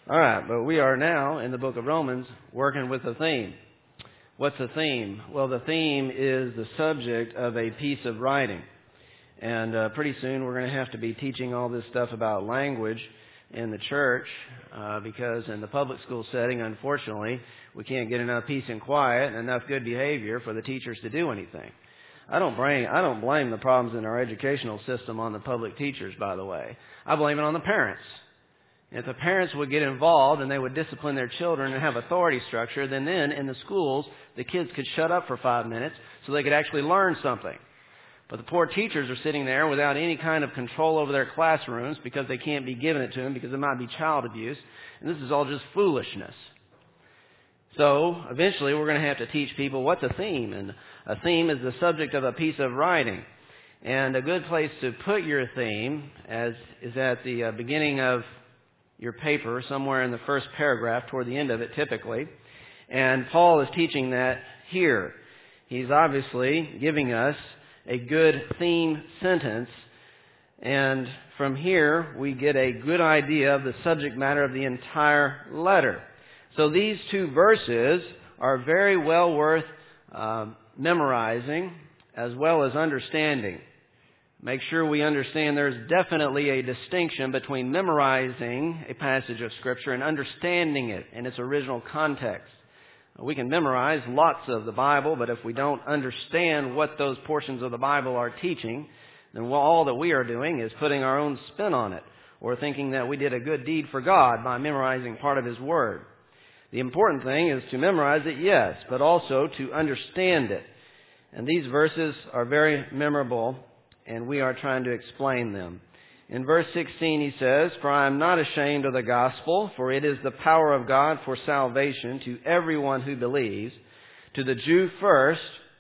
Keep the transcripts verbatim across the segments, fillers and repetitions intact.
All right, but we are now in the book of Romans working with a theme. What's the theme? Well, the theme is the subject of a piece of writing. And uh, pretty soon we're going to have to be teaching all this stuff about language in the church uh, because in the public school setting, unfortunately, we can't get enough peace and quiet and enough good behavior for the teachers to do anything. I don't blame, I don't blame the problems in our educational system on the public teachers, by the way. I blame it on the parents. If the parents would get involved and they would discipline their children and have authority structure, then then in the schools, the kids could shut up for five minutes so they could actually learn something. But the poor teachers are sitting there without any kind of control over their classrooms because they can't be giving it to them because it might be child abuse. And this is all just foolishness. So eventually we're going to have to teach people what's a theme. And a theme is the subject of a piece of writing. And a good place to put your theme as is at the uh, beginning of your paper, somewhere in the first paragraph, toward the end of it typically. And Paul is teaching that here. He's obviously giving us a good theme sentence. And from here, we get a good idea of the subject matter of the entire letter. So these two verses are very well worth uh, memorizing as well as understanding. Make sure we understand there's definitely a distinction between memorizing a passage of Scripture and understanding it in its original context. We can memorize lots of the Bible, but if we don't understand what those portions of the Bible are teaching, then all that we are doing is putting our own spin on it, or thinking that we did a good deed for God by memorizing part of His Word. The important thing is to memorize it, yes, but also to understand it. And these verses are very memorable, and we are trying to explain them. In verse sixteen he says, "For I am not ashamed of the gospel, for it is the power of God for salvation to everyone who believes, to the Jew first,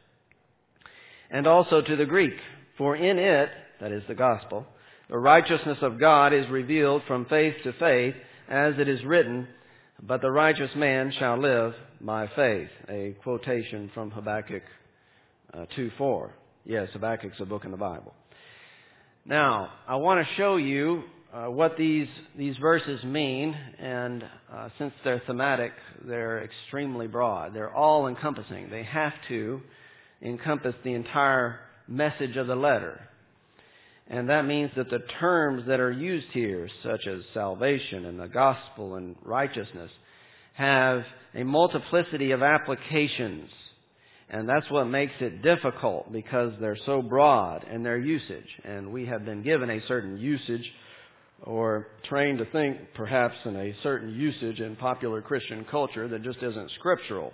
and also to the Greek. For in it," that is the gospel, "the righteousness of God is revealed from faith to faith, as it is written, but the righteous man shall live by faith." A quotation from Habakkuk uh, two four. Yes, Habakkuk's a book in the Bible. Now, I want to show you uh, what these these verses mean, and uh, since they're thematic, they're extremely broad. They're all-encompassing. They have to encompass the entire message of the letter. And that means that the terms that are used here, such as salvation and the gospel and righteousness, have a multiplicity of applications. And that's what makes it difficult, because they're so broad in their usage. And we have been given a certain usage, or trained to think perhaps in a certain usage in popular Christian culture that just isn't scriptural.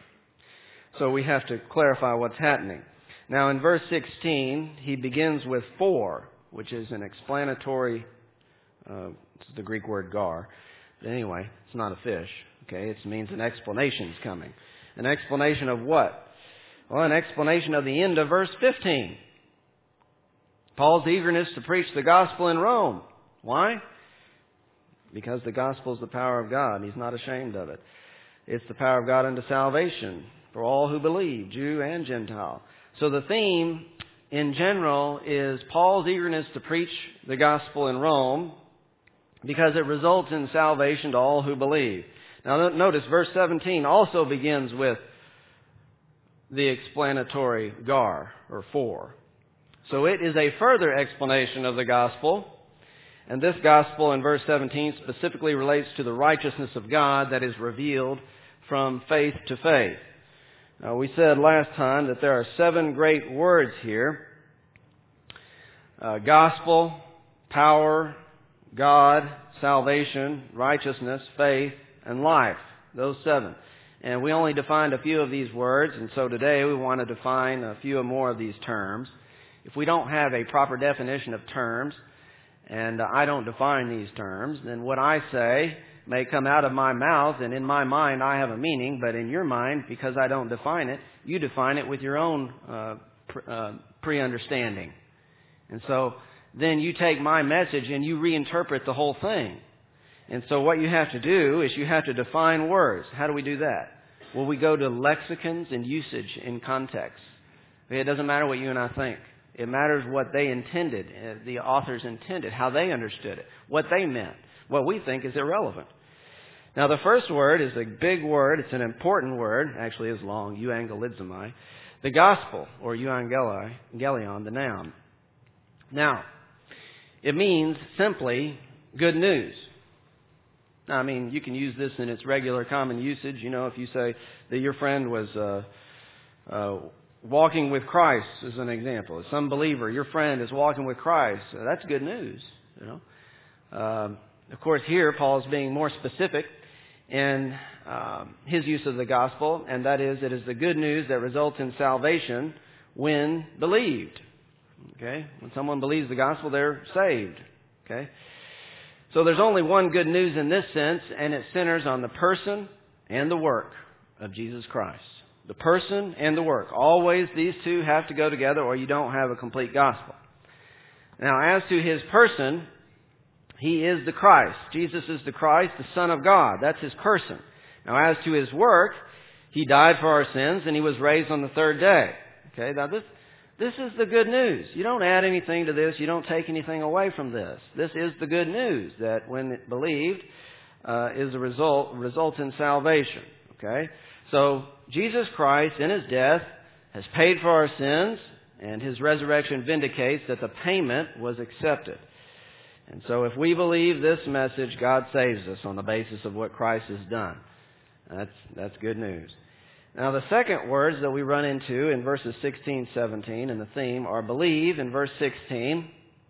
So we have to clarify what's happening. Now in verse sixteen, he begins with "for," which is an explanatory, uh, it's the Greek word gar. But anyway, it's not a fish. Okay, it means an explanation is coming. An explanation of what? Well, an explanation of the end of verse fifteen. Paul's eagerness to preach the gospel in Rome. Why? Because the gospel is the power of God. He's not ashamed of it. It's the power of God unto salvation for all who believe, Jew and Gentile. So the theme in general is Paul's eagerness to preach the gospel in Rome because it results in salvation to all who believe. Now notice verse seventeen also begins with the explanatory gar, or "for." So it is a further explanation of the gospel. And this gospel in verse seventeen specifically relates to the righteousness of God that is revealed from faith to faith. Now, we said last time that there are seven great words here. Uh, gospel, power, God, salvation, righteousness, faith, and life. Those seven. And we only defined a few of these words, and so today we want to define a few more of these terms. If we don't have a proper definition of terms, and I don't define these terms, then what I say may come out of my mouth, and in my mind I have a meaning, but in your mind, because I don't define it, you define it with your own uh, pre- uh, pre-understanding. And so then you take my message and you reinterpret the whole thing. And so what you have to do is you have to define words. How do we do that? Well, we go to lexicons and usage in context. It doesn't matter what you and I think. It matters what they intended, the authors intended, how they understood it, what they meant. What we think is irrelevant. Now, the first word is a big word. It's an important word. Actually, it's long. Euangelizomai. The gospel, or euangelion, the noun. Now, it means simply good news. Now, I mean, you can use this in its regular common usage. You know, if you say that your friend was uh, uh, walking with Christ, as an example. As some believer, your friend is walking with Christ. Uh, that's good news, you know. Um, of course, here, Paul is being more specific in um, his use of the gospel, and that is, it is the good news that results in salvation when believed. Okay? When someone believes the gospel, they're saved. Okay? So there's only one good news in this sense, and it centers on the person and the work of Jesus Christ. The person and the work. Always these two have to go together, or you don't have a complete gospel. Now, as to his person, he is the Christ. Jesus is the Christ, the Son of God. That's his person. Now, as to his work, he died for our sins, and he was raised on the third day. Okay, now this this is the good news. You don't add anything to this. You don't take anything away from this. This is the good news that when it believed uh, is a result results in salvation. Okay, so Jesus Christ in his death has paid for our sins, and his resurrection vindicates that the payment was accepted. And so if we believe this message, God saves us on the basis of what Christ has done. That's that's good news. Now, the second words that we run into in verses sixteen, seventeen, and the theme are believe in verse sixteen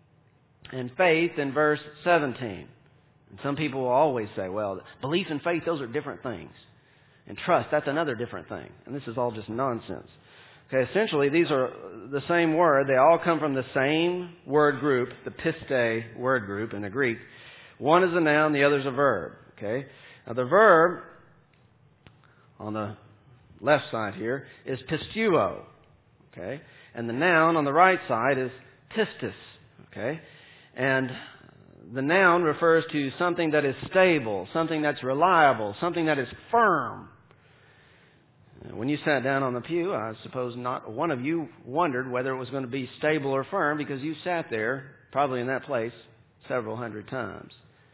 and faith in verse seventeen. And some people will always say, well, belief and faith, those are different things. And trust, that's another different thing. And this is all just nonsense. Okay, essentially, these are the same word. They all come from the same word group, the piste word group in the Greek. One is a noun, the other is a verb. Okay? Now, the verb on the left side here is pisteuo. Okay? And the noun on the right side is pistis. Okay? And the noun refers to something that is stable, something that's reliable, something that is firm. When you sat down on the pew, I suppose not one of you wondered whether it was going to be stable or firm, because you sat there, probably in that place, several hundred times.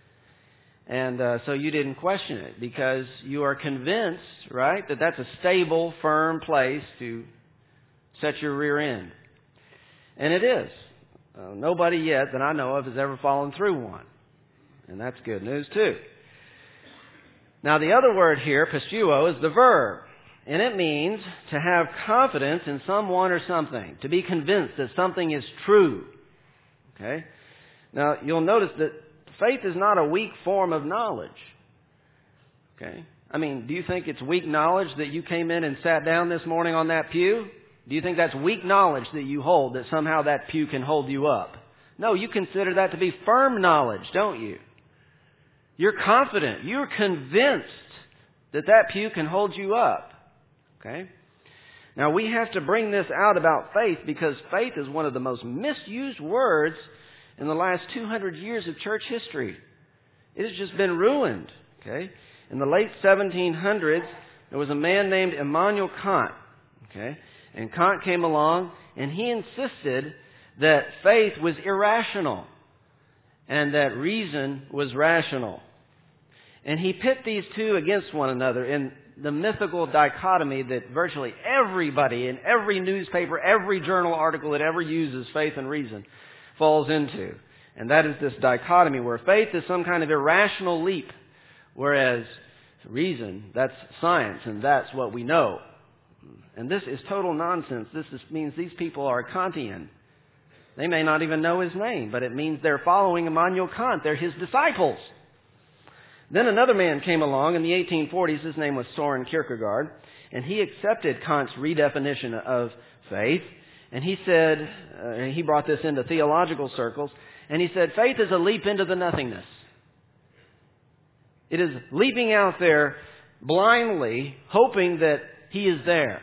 And uh, so you didn't question it, because you are convinced, right, that that's a stable, firm place to set your rear end. And it is. Uh, nobody yet that I know of has ever fallen through one. And that's good news, too. Now, the other word here, pisteuo, is the verb. And it means to have confidence in someone or something, to be convinced that something is true. Okay? Now, you'll notice that faith is not a weak form of knowledge. Okay? I mean, do you think it's weak knowledge that you came in and sat down this morning on that pew? Do you think that's weak knowledge that you hold, that somehow that pew can hold you up? No, you consider that to be firm knowledge, don't you? You're confident. You're convinced that that pew can hold you up. Okay? Now, we have to bring this out about faith, because faith is one of the most misused words in the last two hundred years of church history. It has just been ruined. Okay? In the late seventeen hundreds, there was a man named Immanuel Kant. Okay? And Kant came along, and he insisted that faith was irrational and that reason was rational. And he pit these two against one another in the mythical dichotomy that virtually everybody in every newspaper, every journal article that ever uses faith and reason falls into. And that is this dichotomy where faith is some kind of irrational leap, whereas reason, that's science, and that's what we know. And this is total nonsense. This is, means these people are Kantian. They may not even know his name, but it means they're following Immanuel Kant. They're his disciples. Then another man came along in the eighteen forties. His name was Soren Kierkegaard, and he accepted Kant's redefinition of faith. And he said, uh, he brought this into theological circles, and he said, faith is a leap into the nothingness. It is leaping out there blindly, hoping that he is there.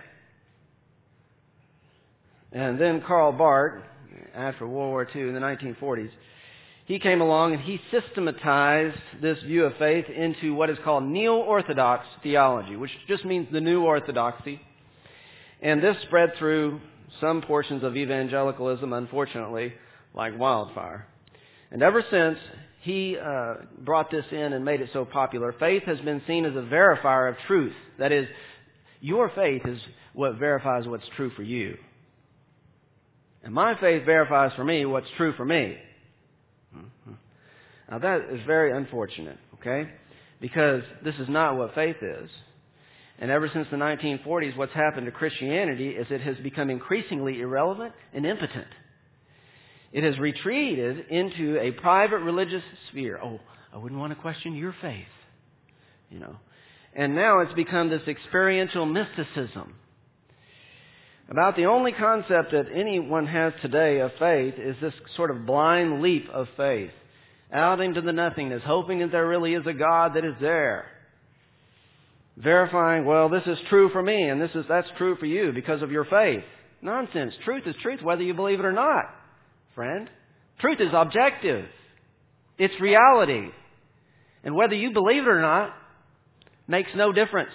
And then Karl Barth, after World War Two in the nineteen forties, he came along and he systematized this view of faith into what is called neo-orthodox theology, which just means the new orthodoxy. And this spread through some portions of evangelicalism, unfortunately, like wildfire. And ever since he uh, brought this in and made it so popular. Faith has been seen as a verifier of truth. That is, your faith is what verifies what's true for you. And my faith verifies for me what's true for me. Mm-hmm. Now that is very unfortunate, okay? Because this is not what faith is. And ever since the nineteen forties, what's happened to Christianity is it has become increasingly irrelevant and impotent. It has retreated into a private religious sphere. Oh, I wouldn't want to question your faith, you know. And now it's become this experiential mysticism. About the only concept that anyone has today of faith is this sort of blind leap of faith out into the nothingness, hoping that there really is a God that is there. Verifying, well, this is true for me and this is that's true for you because of your faith. Nonsense. Truth is truth whether you believe it or not, friend. Truth is objective. It's reality. And whether you believe it or not makes no difference.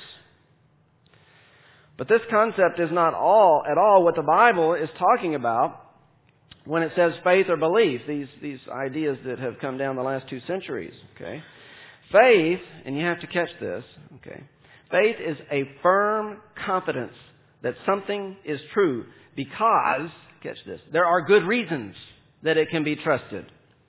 But this concept is not all at all what the Bible is talking about when it says faith or belief, these, these ideas that have come down the last two centuries. Okay? Faith, and you have to catch this, okay? Faith is a firm confidence that something is true because, catch this, there are good reasons that it can be trusted.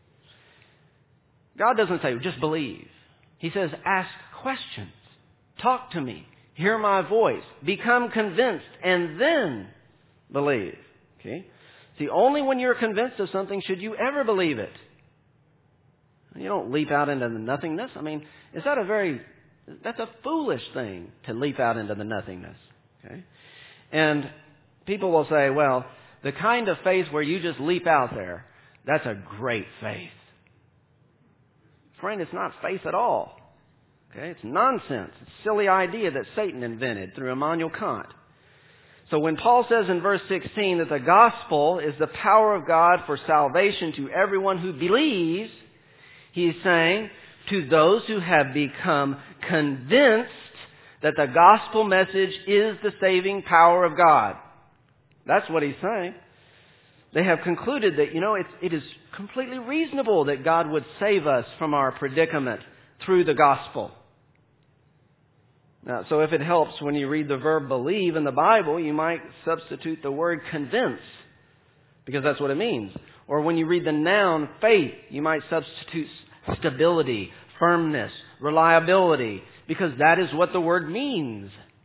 God doesn't say, just believe. He says, ask questions. Talk to me. Hear my voice. Become convinced and then believe. Okay? See, only when you're convinced of something should you ever believe it. You don't leap out into the nothingness. I mean, is that a very, that's a foolish thing to leap out into the nothingness. Okay? And people will say, well, the kind of faith where you just leap out there, that's a great faith. Friend, it's not faith at all. Okay? It's nonsense. It's a silly idea that Satan invented through Immanuel Kant. So when Paul says in verse sixteen that the gospel is the power of God for salvation to everyone who believes, he's saying to those who have become convinced that the gospel message is the saving power of God. That's what he's saying. They have concluded that, you know, it's, it is completely reasonable that God would save us from our predicament through the gospel. Now, so if it helps when you read the verb believe in the Bible, you might substitute the word convince, because that's what it means. Or when you read the noun faith, you might substitute stability, firmness, reliability, because that is what the word means.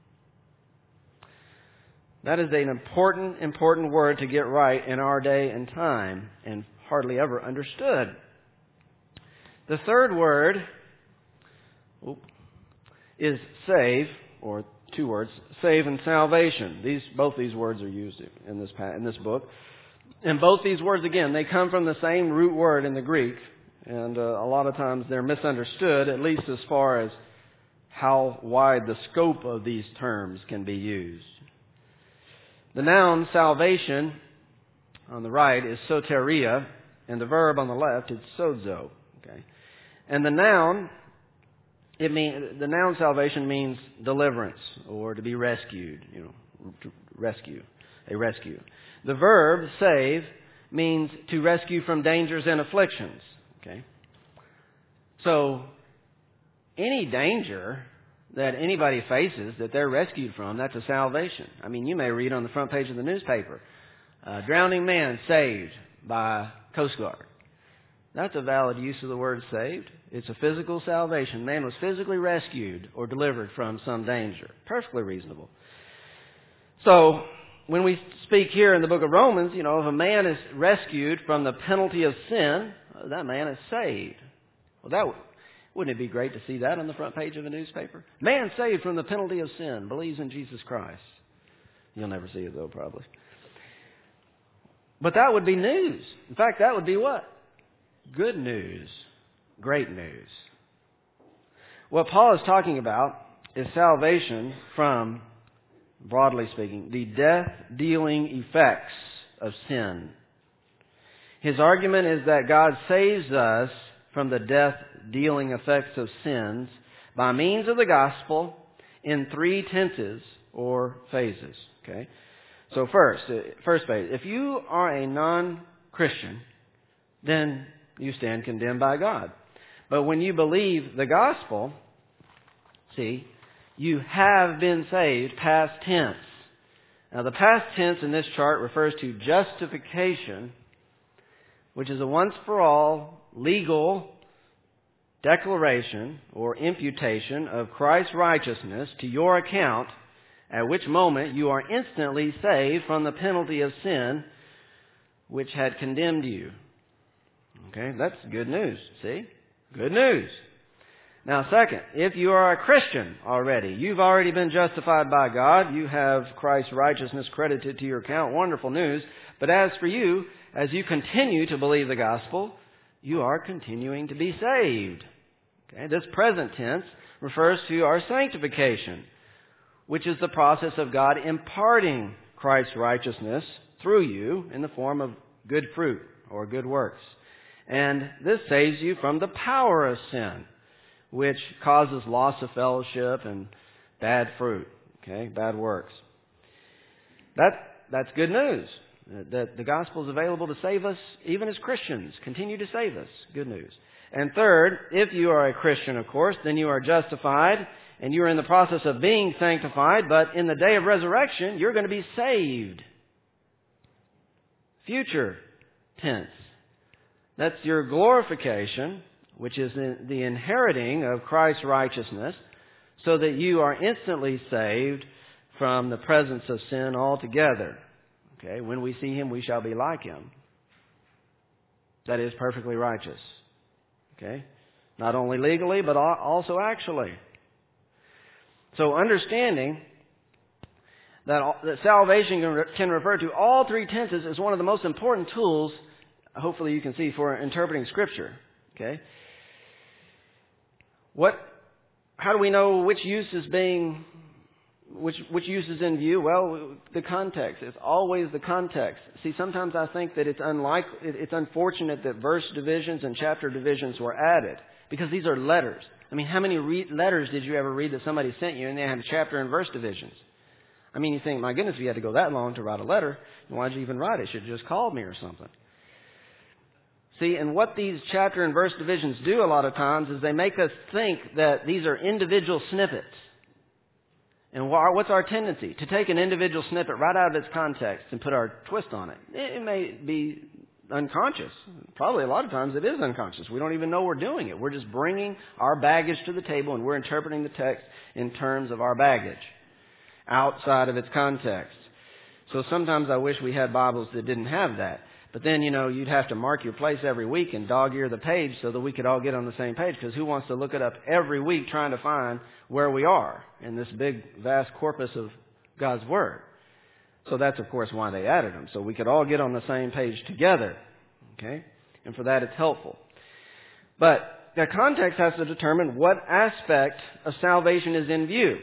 That is an important, important word to get right in our day and time, and hardly ever understood. The third word is save, or two words, save and salvation. These, both these words are used in this, in this book. And both these words, again, they come from the same root word in the Greek. And uh, a lot of times they're misunderstood, at least as far as how wide the scope of these terms can be used. The noun salvation on the right is soteria, and the verb on the left is sozo. Okay, and the noun it mean the noun salvation means deliverance or to be rescued. You know, to rescue, a rescue. The verb save means to rescue from dangers and afflictions. Okay, so any danger that anybody faces that they're rescued from, that's a salvation. I mean, you may read on the front page of the newspaper, uh, drowning man saved by Coast Guard. That's a valid use of the word saved. It's a physical salvation. Man was physically rescued or delivered from some danger. Perfectly reasonable. So, when we speak here in the book of Romans, you know, if a man is rescued from the penalty of sin, that man is saved. Well, that would... Wouldn't it be great to see that on the front page of a newspaper? Man saved from the penalty of sin, believes in Jesus Christ. You'll never see it though, probably. But that would be news. In fact, that would be what? Good news. Great news. What Paul is talking about is salvation from, broadly speaking, the death-dealing effects of sin. His argument is that God saves us from the death-dealing effects of sins by means of the gospel in three tenses or phases. Okay, so first, first phase. If you are a non-Christian, then you stand condemned by God. But when you believe the gospel, see, you have been saved, past tense. Now, the past tense in this chart refers to justification, which is a once-for-all legal declaration or imputation of Christ's righteousness to your account, at which moment you are instantly saved from the penalty of sin which had condemned you. Okay, that's good news, see? Good news. Now, second, if you are a Christian already, you've already been justified by God, you have Christ's righteousness credited to your account, wonderful news. But as for you, as you continue to believe the gospel, you are continuing to be saved. Okay, this present tense refers to our sanctification, which is the process of God imparting Christ's righteousness through you in the form of good fruit or good works. And this saves you from the power of sin, which causes loss of fellowship and bad fruit, okay, bad works. That, that's good news, that the gospel is available to save us even as Christians, continue to save us. Good news. And third, if you are a Christian, of course, then you are justified and you are in the process of being sanctified, but in the day of resurrection, you're going to be saved. Future tense. That's your glorification, which is the inheriting of Christ's righteousness, so that you are instantly saved from the presence of sin altogether. Okay, when we see Him, we shall be like Him. That is perfectly righteous. Okay, not only legally, but also actually. So understanding that, that salvation can, can refer to all three tenses is one of the most important tools, hopefully you can see, for interpreting Scripture. Okay. What? How do we know which use is being, which which use is in view? Well, the context. It's always the context. See, sometimes I think that it's unlike, it's unfortunate that verse divisions and chapter divisions were added, because these are letters. I mean, how many re- letters did you ever read that somebody sent you and they had chapter and verse divisions? I mean, you think, my goodness, if you had to go that long to write a letter, why'd you even write it? You should have just called me or something. See, and what these chapter and verse divisions do a lot of times is they make us think that these are individual snippets. And what's our tendency? To take an individual snippet right out of its context and put our twist on it. It may be unconscious. Probably a lot of times it is unconscious. We don't even know we're doing it. We're just bringing our baggage to the table and we're interpreting the text in terms of our baggage, outside of its context. So sometimes I wish we had Bibles that didn't have that. But then, you know, you'd have to mark your place every week and dog-ear the page so that we could all get on the same page, because who wants to look it up every week trying to find where we are in this big, vast corpus of God's Word? So that's, of course, why they added them, so we could all get on the same page together. Okay? And for that, it's helpful. But the context has to determine what aspect of salvation is in view.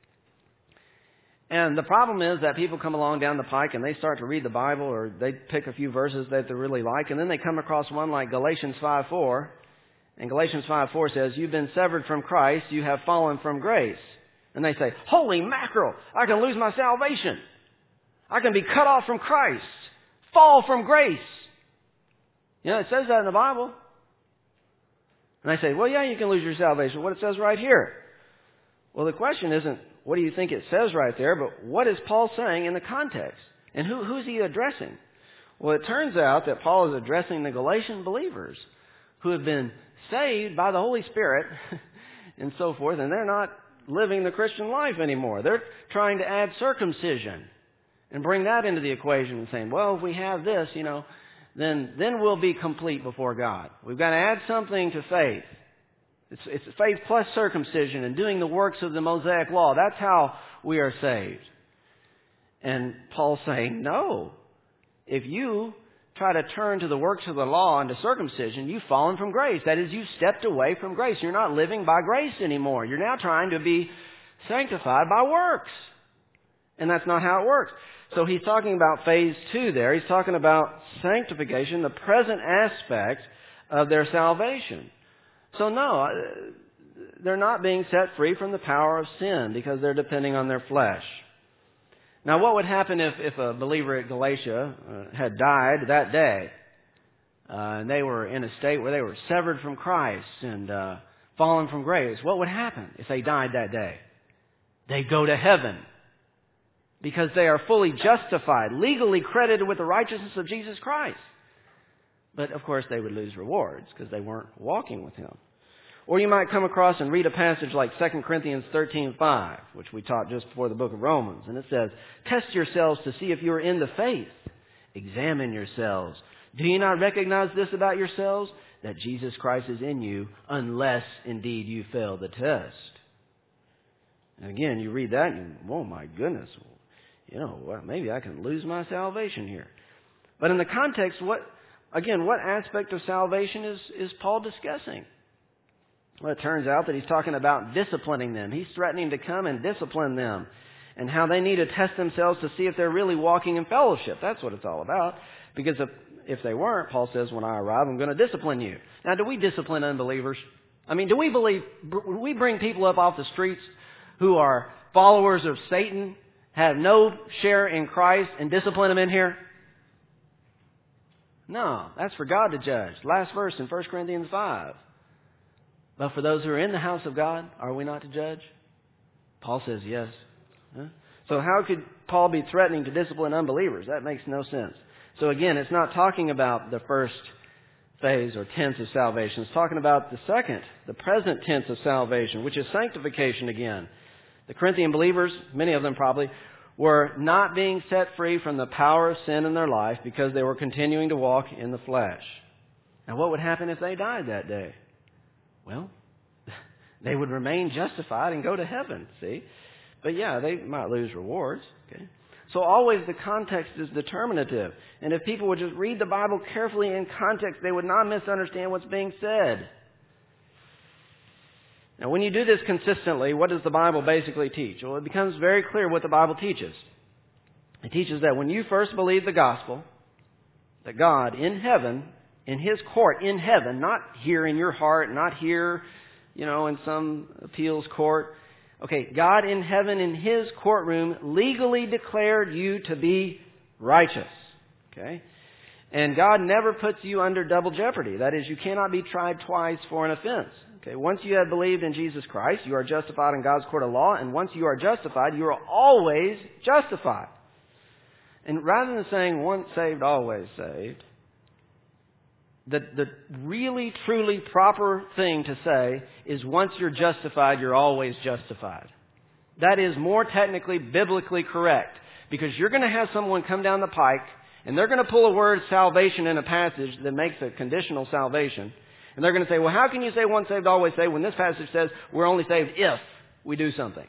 And the problem is that people come along down the pike and they start to read the Bible, or they pick a few verses that they really like, and then they come across one like Galatians five four. And Galatians five four says, you've been severed from Christ, you have fallen from grace. And they say, holy mackerel, I can lose my salvation. I can be cut off from Christ, fall from grace. You know, it says that in the Bible. And I say, well, yeah, you can lose your salvation. What it says right here. Well, the question isn't, what do you think it says right there? But what is Paul saying in the context? And who, who's he addressing? Well, it turns out that Paul is addressing the Galatian believers who have been saved by the Holy Spirit and so forth, and they're not living the Christian life anymore. They're trying to add circumcision and bring that into the equation and saying, well, if we have this, you know, then, then we'll be complete before God. We've got to add something to faith. It's, it's faith plus circumcision and doing the works of the Mosaic Law. That's how we are saved. And Paul's saying, no. If you try to turn to the works of the law and to circumcision, you've fallen from grace. That is, you've stepped away from grace. You're not living by grace anymore. You're now trying to be sanctified by works. And that's not how it works. So he's talking about phase two there. He's talking about sanctification, the present aspect of their salvation. So no, they're not being set free from the power of sin because they're depending on their flesh. Now, what would happen if, if a believer at Galatia uh, had died that day? uh, and they were in a state where they were severed from Christ and uh, fallen from grace, what would happen if they died that day? They'd go to heaven because they are fully justified, legally credited with the righteousness of Jesus Christ. But, of course, they would lose rewards because they weren't walking with Him. Or you might come across and read a passage like Second Corinthians thirteen five, which we taught just before the book of Romans. And it says, test yourselves to see if you are in the faith. Examine yourselves. Do you not recognize this about yourselves? That Jesus Christ is in you, unless indeed you fail the test. And again, you read that and you, oh my goodness, you know, well, maybe I can lose my salvation here. But in the context, what, again, what aspect of salvation is, is Paul discussing? Well, it turns out that he's talking about disciplining them. He's threatening to come and discipline them and how they need to test themselves to see if they're really walking in fellowship. That's what it's all about. Because if, if they weren't, Paul says, when I arrive, I'm going to discipline you. Now, do we discipline unbelievers? I mean, do we believe, do we bring people up off the streets who are followers of Satan, have no share in Christ, and discipline them in here? No, that's for God to judge. Last verse in First Corinthians five. But for those who are in the house of God, are we not to judge? Paul says yes. Huh? So how could Paul be threatening to discipline unbelievers? That makes no sense. So again, it's not talking about the first phase or tense of salvation. It's talking about the second, the present tense of salvation, which is sanctification again. The Corinthian believers, many of them probably, were not being set free from the power of sin in their life because they were continuing to walk in the flesh. Now, what would happen if they died that day? Well, they would remain justified and go to heaven, see? But yeah, they might lose rewards, okay? So always the context is determinative. And if people would just read the Bible carefully in context, they would not misunderstand what's being said. Now, when you do this consistently, what does the Bible basically teach? Well, it becomes very clear what the Bible teaches. It teaches that when you first believe the gospel, that God in heaven, in His court in heaven, not here in your heart, not here, you know, in some appeals court. Okay, God in heaven in His courtroom legally declared you to be righteous. Okay? And God never puts you under double jeopardy. That is, you cannot be tried twice for an offense. Okay, once you have believed in Jesus Christ, you are justified in God's court of law, and once you are justified, you are always justified. And rather than saying once saved, always saved, the, the really, truly proper thing to say is once you're justified, you're always justified. That is more technically, biblically correct, because you're going to have someone come down the pike, and they're going to pull a word salvation in a passage that makes a conditional salvation. And they're going to say, well, how can you say once saved, always saved when this passage says we're only saved if we do something?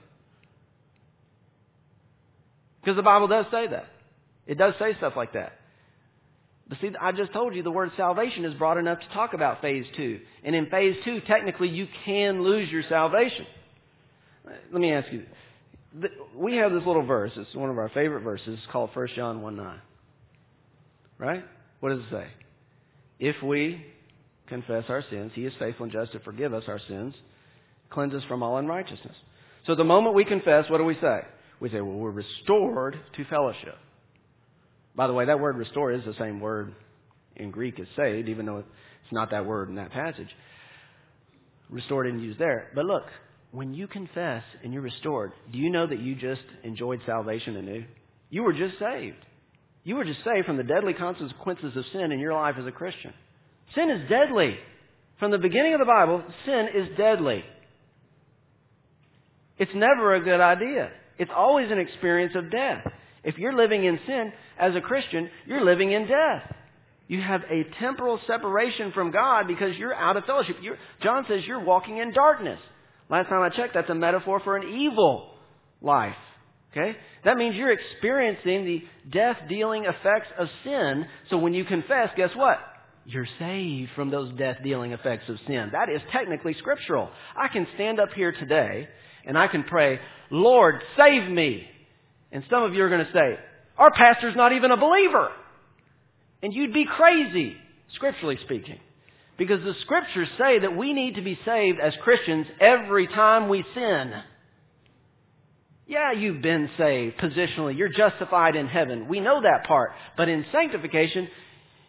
Because the Bible does say that. It does say stuff like that. But see, I just told you the word salvation is broad enough to talk about phase two. And in phase two, technically, you can lose your salvation. Let me ask you. We have this little verse. It's one of our favorite verses. It's called First John one nine. Right? What does it say? If we confess our sins, He is faithful and just to forgive us our sins, cleanse us from all unrighteousness. So the moment we confess, what do we say? We say, well, we're restored to fellowship. By the way, that word restore is the same word in Greek as saved, even though it's not that word in that passage. Restored isn't used there. But look, when you confess and you're restored, do you know that you just enjoyed salvation anew? You were just saved. You were just saved from the deadly consequences of sin in your life as a Christian. Sin is deadly. From the beginning of the Bible, sin is deadly. It's never a good idea. It's always an experience of death. If you're living in sin as a Christian, you're living in death. You have a temporal separation from God because you're out of fellowship. You're, John says you're walking in darkness. Last time I checked, that's a metaphor for an evil life. Okay? That means you're experiencing the death-dealing effects of sin. So when you confess, guess what? You're saved from those death-dealing effects of sin. That is technically scriptural. I can stand up here today and I can pray, Lord, save me. And some of you are going to say, our pastor's not even a believer. And you'd be crazy, scripturally speaking. Because the scriptures say that we need to be saved as Christians every time we sin. Yeah, you've been saved positionally. You're justified in heaven. We know that part. But in sanctification,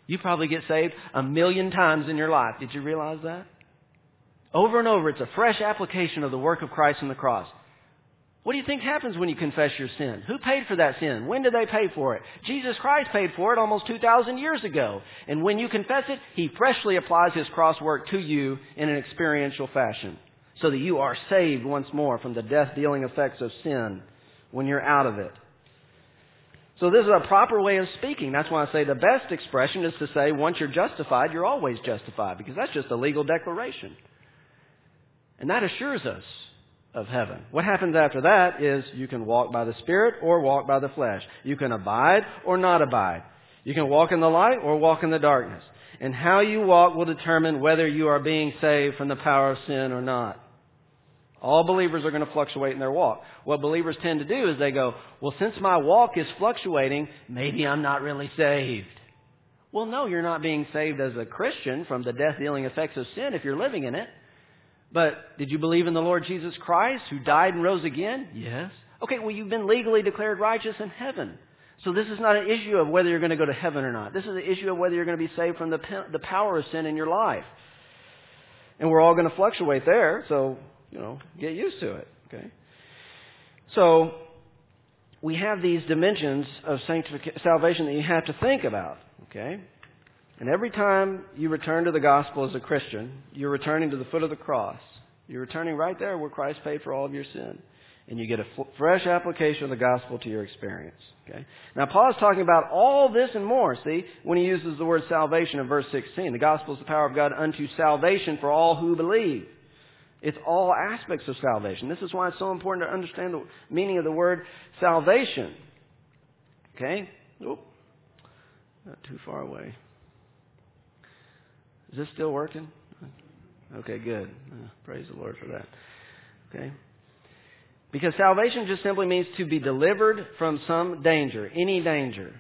You probably get saved a million times in your life. Did you realize that? Over and over, it's a fresh application of the work of Christ on the cross. What do you think happens when you confess your sin? Who paid for that sin? When did they pay for it? Jesus Christ paid for it almost two thousand years ago. And when you confess it, He freshly applies His cross work to you in an experiential fashion so that you are saved once more from the death-dealing effects of sin when you're out of it. So this is a proper way of speaking. That's why I say the best expression is to say once you're justified, you're always justified, because that's just a legal declaration. And that assures us of heaven. What happens after that is you can walk by the Spirit or walk by the flesh. You can abide or not abide. You can walk in the light or walk in the darkness. And how you walk will determine whether you are being saved from the power of sin or not. All believers are going to fluctuate in their walk. What believers tend to do is they go, well, since my walk is fluctuating, maybe I'm not really saved. Well, no, you're not being saved as a Christian from the death-dealing effects of sin if you're living in it. But did you believe in the Lord Jesus Christ, who died and rose again? Yes. Okay, well, you've been legally declared righteous in heaven. So this is not an issue of whether you're going to go to heaven or not. This is an issue of whether you're going to be saved from the the power of sin in your life. And we're all going to fluctuate there, so, you know, get used to it. Okay. So we have these dimensions of sanctific- salvation that you have to think about. Okay. And every time you return to the gospel as a Christian, you're returning to the foot of the cross. You're returning right there where Christ paid for all of your sin. And you get a f- fresh application of the gospel to your experience. Okay? Now, Paul is talking about all this and more, see, when he uses the word salvation in verse sixteen. The gospel is the power of God unto salvation for all who believe. It's all aspects of salvation. This is why it's so important to understand the meaning of the word salvation. Okay? Oop. Not too far away. Is this still working? Okay, good. Uh, praise the Lord for that. Okay? Because salvation just simply means to be delivered from some danger, any danger.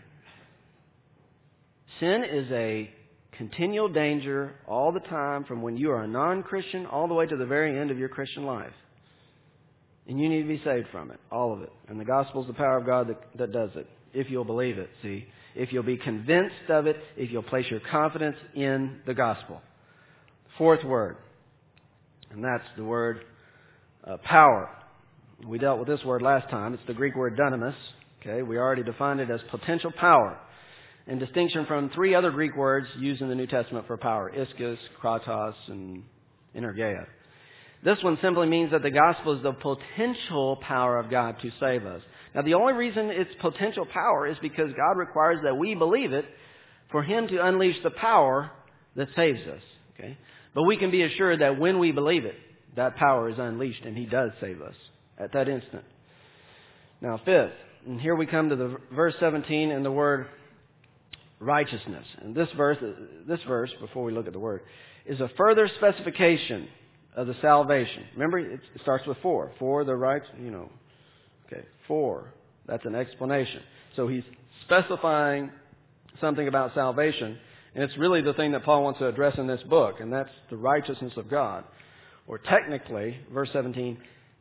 Sin is a continual danger all the time from when you are a non-Christian all the way to the very end of your Christian life. And you need to be saved from it, all of it. And the gospel is the power of God that, that does it, if you'll believe it, see. If you'll be convinced of it, if you'll place your confidence in the gospel. Fourth word, and that's the word uh, power. We dealt with this word last time. It's the Greek word dunamis. Okay, we already defined it as potential power, in distinction from three other Greek words used in the New Testament for power: ischus, kratos, and energeia. This one simply means that the gospel is the potential power of God to save us. Now, the only reason it's potential power is because God requires that we believe it for Him to unleash the power that saves us. Okay? But we can be assured that when we believe it, that power is unleashed and He does save us at that instant. Now, fifth, and here we come to the verse seventeen and the word righteousness. And this verse, this verse, before we look at the word, is a further specification of the salvation. Remember, it starts with for. For the right, you know. Okay, for. That's an explanation. So he's specifying something about salvation, and it's really the thing that Paul wants to address in this book, and that's the righteousness of God. Or technically, verse seventeen,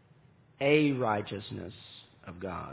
a righteousness of God.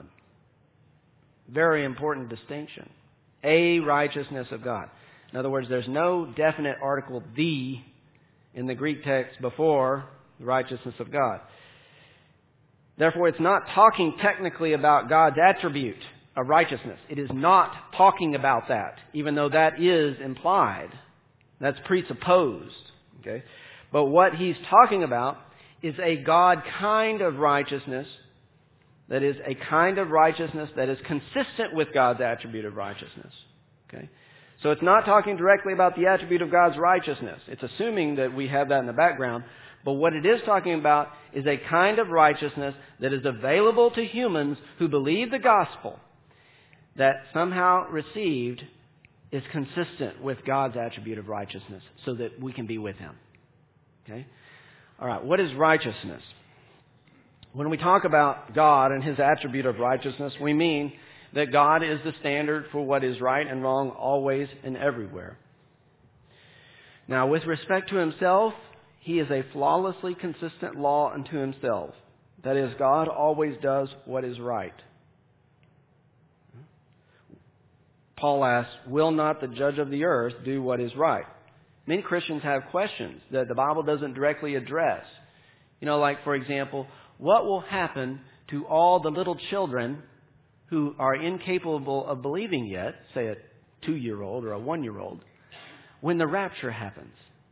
Very important distinction. A righteousness of God. In other words, there's no definite article the in the Greek text before the righteousness of God. Therefore, it's not talking technically about God's attribute of righteousness. It is not talking about that, even though that is implied. That's presupposed. Okay? But what he's talking about is a God kind of righteousness, that is a kind of righteousness that is consistent with God's attribute of righteousness. Okay? So it's not talking directly about the attribute of God's righteousness. It's assuming that we have that in the background. But what it is talking about is a kind of righteousness that is available to humans who believe the gospel, that somehow received is consistent with God's attribute of righteousness so that we can be with Him. Okay? All right, what is righteousness? When we talk about God and His attribute of righteousness, we mean that God is the standard for what is right and wrong always and everywhere. Now, with respect to Himself, He is a flawlessly consistent law unto Himself. That is, God always does what is right. Paul asks, will not the judge of the earth do what is right? Many Christians have questions that the Bible doesn't directly address. You know, like, for example, what will happen to all the little children who are incapable of believing yet, say a two-year-old or a one-year-old, when the rapture happens?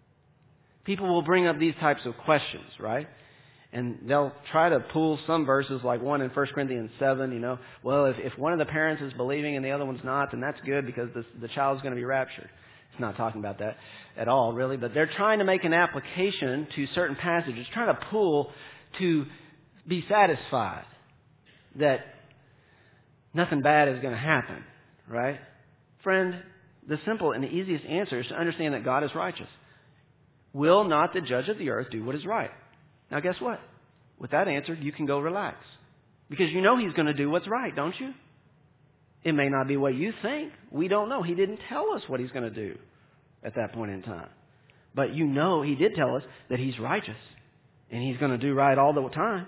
People will bring up these types of questions, right? And they'll try to pull some verses like one in First Corinthians seven, you know, well, if, if one of the parents is believing and the other one's not, then that's good because the, the child's going to be raptured. It's not talking about that at all, really. But they're trying to make an application to certain passages, trying to pull to be satisfied that nothing bad is going to happen, right? Friend, the simple and the easiest answer is to understand that God is righteous. Will not the judge of the earth do what is right? Now, guess what? With that answer, you can go relax. Because you know He's going to do what's right, don't you? It may not be what you think. We don't know. He didn't tell us what He's going to do at that point in time. But you know He did tell us that He's righteous. And He's going to do right all the time.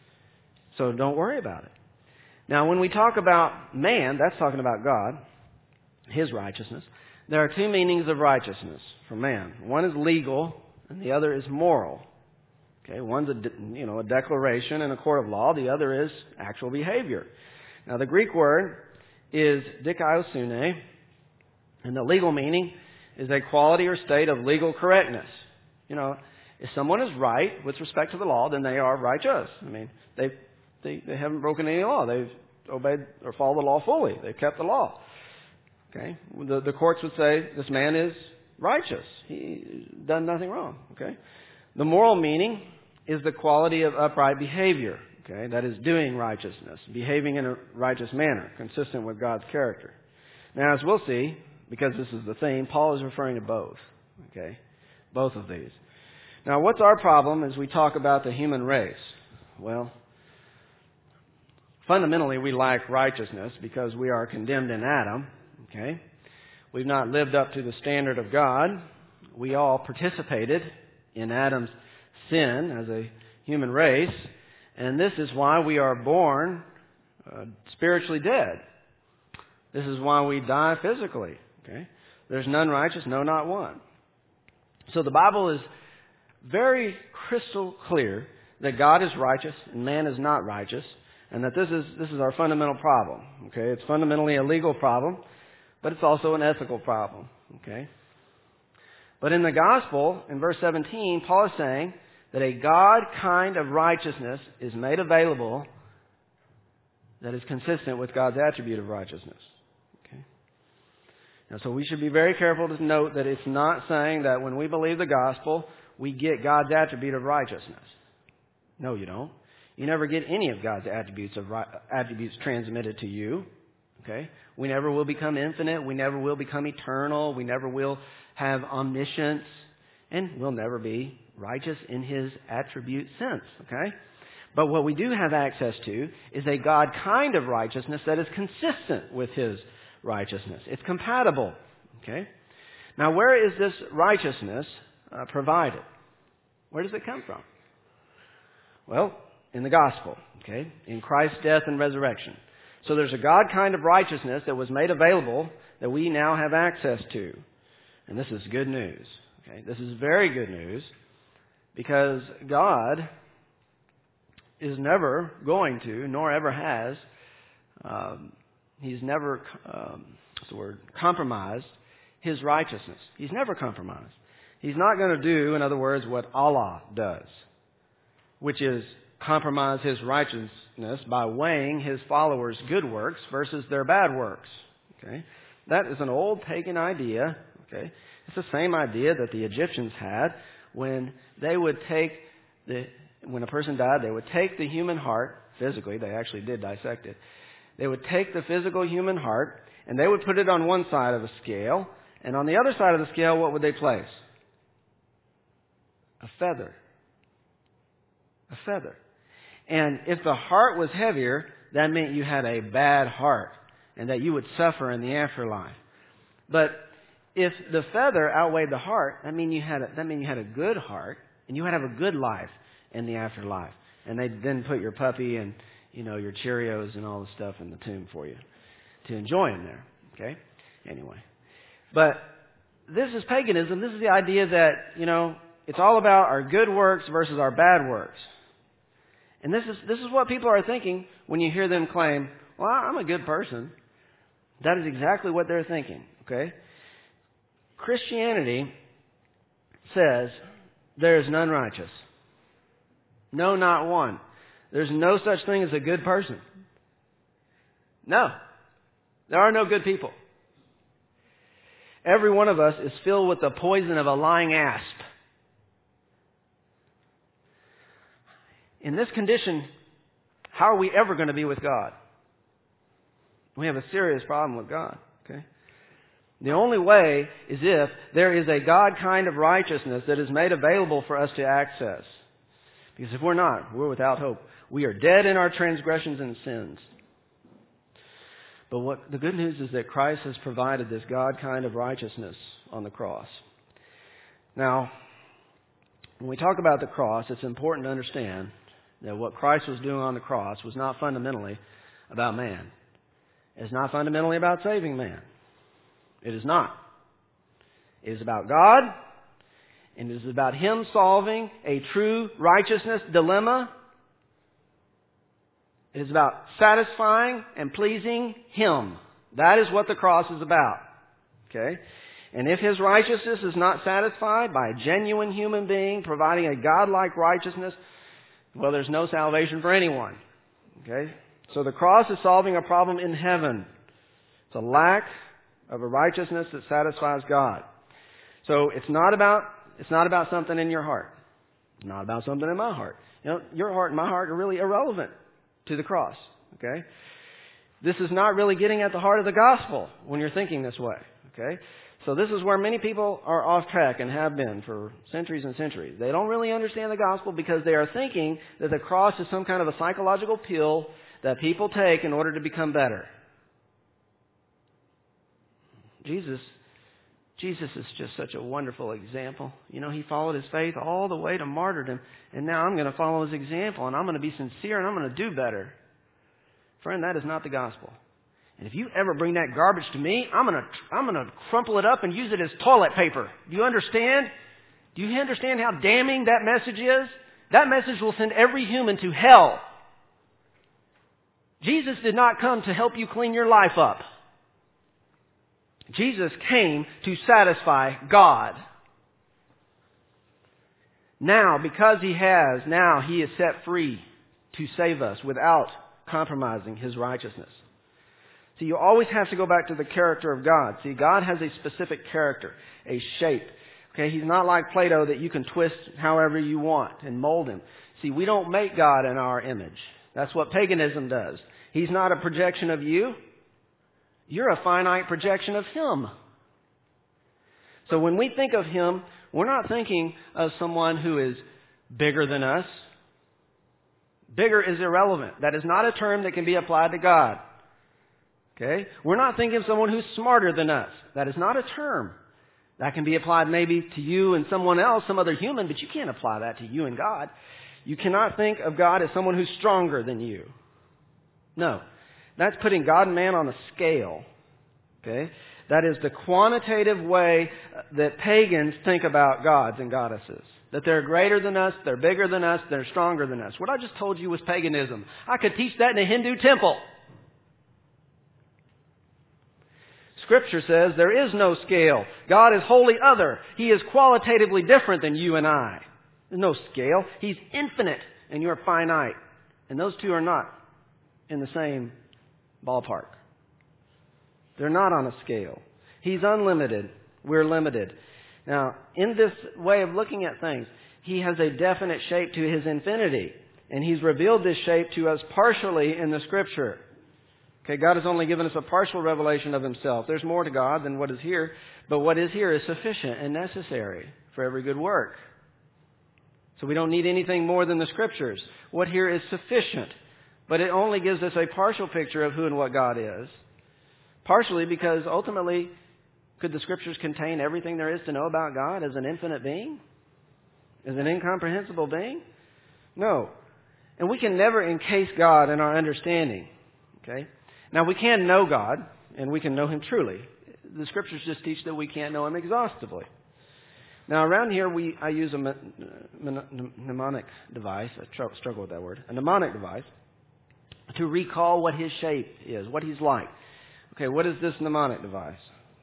So don't worry about it. Now, when we talk about man, that's talking about God, His righteousness. There are two meanings of righteousness for man. One is legal, and the other is moral. Okay, one's a, you know, a declaration in a court of law. The other is actual behavior. Now, the Greek word is dikaiosune, and the legal meaning is a quality or state of legal correctness. You know, if someone is right with respect to the law, then they are righteous. I mean, they they, they haven't broken any law. They've obeyed or followed the law fully. They've kept the law. Okay, the, the courts would say this man is righteous. He's done nothing wrong. Okay, the moral meaning is the quality of upright behavior. Okay, that is doing righteousness, behaving in a righteous manner, consistent with God's character. Now, as we'll see, because this is the theme, Paul is referring to both. Okay, both of these. Now, what's our problem as we talk about the human race? Well, fundamentally, we lack righteousness because we are condemned in Adam. Okay, we've not lived up to the standard of God. We all participated in Adam's sin as a human race, and this is why we are born uh, spiritually dead. This is why we die physically. Okay, there's none righteous, no, not one. So the Bible is very crystal clear that God is righteous and man is not righteous, and that this is this is our fundamental problem. Okay, it's fundamentally a legal problem, but it's also an ethical problem. Okay, but in the gospel, in verse seventeen, Paul is saying that a God kind of righteousness is made available that is consistent with God's attribute of righteousness. Okay. Now, so we should be very careful to note that it's not saying that when we believe the gospel, we get God's attribute of righteousness. No, you don't. You never get any of God's attributes of attributes transmitted to you. Okay? We never will become infinite. We never will become eternal. We never will have omniscience. And we'll never be righteous in His attribute sense. Okay? But what we do have access to is a God kind of righteousness that is consistent with His righteousness. It's compatible. Okay? Now, where is this righteousness uh, provided? Where does it come from? Well, in the gospel. Okay? In Christ's death and resurrection. So there's a God kind of righteousness that was made available that we now have access to. And this is good news. Okay? This is very good news because God is never going to, nor ever has, um, He's never, um, what's the word, compromised His righteousness. He's never compromised. He's not going to do, in other words, what Allah does, which is compromise His righteousness by weighing His followers' good works versus their bad works. Okay, that is an old pagan idea. Okay, it's the same idea that the Egyptians had when they would take the when a person died, they would take the human heart physically. They actually did dissect it. They would take the physical human heart and they would put it on one side of the scale, and on the other side of the scale, what would they place? A feather. A feather. And if the heart was heavier, that meant you had a bad heart and that you would suffer in the afterlife. But if the feather outweighed the heart, that mean you had a, that mean you had a good heart and you would have a good life in the afterlife. And they'd then put your puppy and, you know, your Cheerios and all the stuff in the tomb for you to enjoy in there. Okay? Anyway. But this is paganism. This is the idea that, you know, it's all about our good works versus our bad works. And this is this is what people are thinking when you hear them claim, well, I'm a good person. That is exactly what they're thinking, okay? Christianity says there is none righteous. No, not one. There's no such thing as a good person. No. There are no good people. Every one of us is filled with the poison of a lying asp. In this condition, how are we ever going to be with God? We have a serious problem with God, okay? The only way is if there is a God kind of righteousness that is made available for us to access. Because if we're not, we're without hope. We are dead in our transgressions and sins. But what the good news is that Christ has provided this God kind of righteousness on the cross. Now, when we talk about the cross, it's important to understand that what Christ was doing on the cross was not fundamentally about man. It's not fundamentally about saving man. It is not. It is about God, and it is about Him solving a true righteousness dilemma. It is about satisfying and pleasing Him. That is what the cross is about. Okay? And if His righteousness is not satisfied by a genuine human being providing a God-like righteousness, well, there's no salvation for anyone. Okay? So the cross is solving a problem in heaven. It's a lack of a righteousness that satisfies God. So it's not about it's not about something in your heart. It's not about something in my heart. You know, your heart and my heart are really irrelevant to the cross. Okay? This is not really getting at the heart of the gospel when you're thinking this way. Okay? So this is where many people are off track and have been for centuries and centuries. They don't really understand the gospel because they are thinking that the cross is some kind of a psychological pill that people take in order to become better. Jesus, Jesus is just such a wonderful example. You know, He followed His faith all the way to martyrdom, and now I'm going to follow His example, and I'm going to be sincere, and I'm going to do better. Friend, that is not the gospel. And if you ever bring that garbage to me, I'm going to I'm going to crumple it up and use it as toilet paper. Do you understand? Do you understand how damning that message is? That message will send every human to hell. Jesus did not come to help you clean your life up. Jesus came to satisfy God. Now, because He has, now He is set free to save us without compromising His righteousness. See, you always have to go back to the character of God. See, God has a specific character, a shape. Okay, He's not like Plato that you can twist however you want and mold Him. See, we don't make God in our image. That's what paganism does. He's not a projection of you. You're a finite projection of Him. So when we think of Him, we're not thinking of someone who is bigger than us. Bigger is irrelevant. That is not a term that can be applied to God. Okay? We're not thinking of someone who's smarter than us. That is not a term. That can be applied maybe to you and someone else, some other human, but you can't apply that to you and God. You cannot think of God as someone who's stronger than you. No. That's putting God and man on a scale. Okay? That is the quantitative way that pagans think about gods and goddesses. That they're greater than us, they're bigger than us, they're stronger than us. What I just told you was paganism. I could teach that in a Hindu temple. Scripture says there is no scale. God is wholly other. He is qualitatively different than you and I. There's no scale. He's infinite and you're finite. And those two are not in the same ballpark. They're not on a scale. He's unlimited. We're limited. Now, in this way of looking at things, He has a definite shape to His infinity. And He's revealed this shape to us partially in the Scripture. Okay, God has only given us a partial revelation of Himself. There's more to God than what is here, but what is here is sufficient and necessary for every good work. So we don't need anything more than the Scriptures. What here is sufficient, but it only gives us a partial picture of who and what God is. Partially because ultimately, could the Scriptures contain everything there is to know about God as an infinite being? As an incomprehensible being? No. And we can never encase God in our understanding. Okay? Now, we can know God, and we can know Him truly. the Scriptures just teach that we can't know Him exhaustively. Now, around here, we I use a mnemonic device. I tr- struggle with that word. A mnemonic device to recall what His shape is, what He's like. Okay, what is this mnemonic device?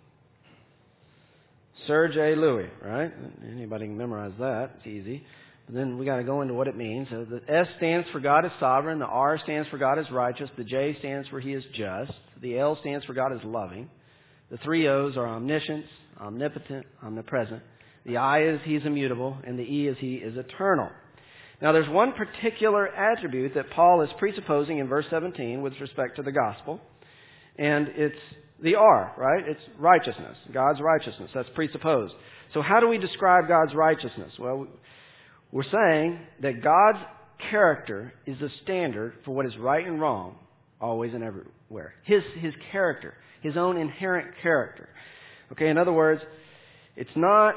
Sir J. Louis, right? Anybody can memorize that. It's easy. But then we got to go into what it means. So the S stands for God is sovereign. The R stands for God is righteous. The J stands for He is just. The L stands for God is loving. The three O's are omniscience, omnipotent, omnipresent. The I is He is immutable. And the E is He is eternal. Now there's one particular attribute that Paul is presupposing in verse seventeen with respect to the gospel. And it's the R, right? It's righteousness. God's righteousness. That's presupposed. So how do we describe God's righteousness? Well, we're saying that God's character is the standard for what is right and wrong, always and everywhere. His, his character, His own inherent character. Okay, in other words, it's not,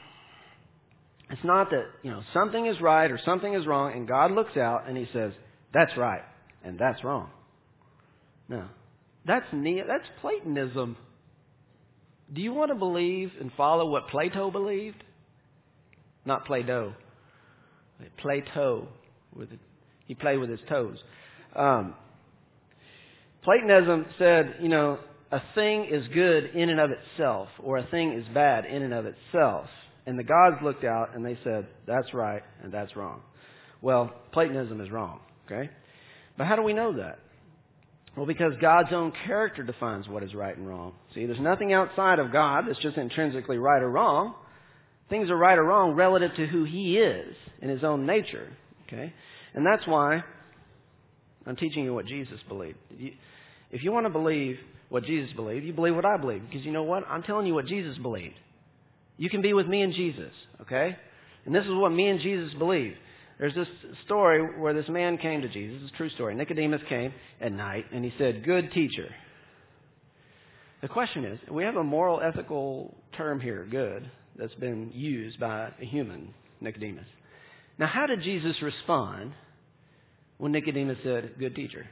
it's not that, you know, something is right or something is wrong, and God looks out and He says, that's right and that's wrong. No. That's ne- that's Platonism. Do you want to believe and follow what Plato believed? Not Play-Doh. Plato. With it. He played with his toes. Um, Platonism said, you know, a thing is good in and of itself, or a thing is bad in and of itself. And the gods looked out and they said, that's right and that's wrong. Well, Platonism is wrong. Okay? But how do we know that? Well, because God's own character defines what is right and wrong. See, there's nothing outside of God that's just intrinsically right or wrong. Things are right or wrong relative to who He is in His own nature. Okay? And that's why I'm teaching you what Jesus believed. If you want to believe what Jesus believed, you believe what I believe. Because you know what? I'm telling you what Jesus believed. You can be with me and Jesus. Okay? And this is what me and Jesus believe. There's this story where this man came to Jesus. It's a true story. Nicodemus came at night and he said, good teacher. The question is, we have a moral, ethical term here, good, that's been used by a human, Nicodemus. Now, how did Jesus respond when Nicodemus said, good teacher?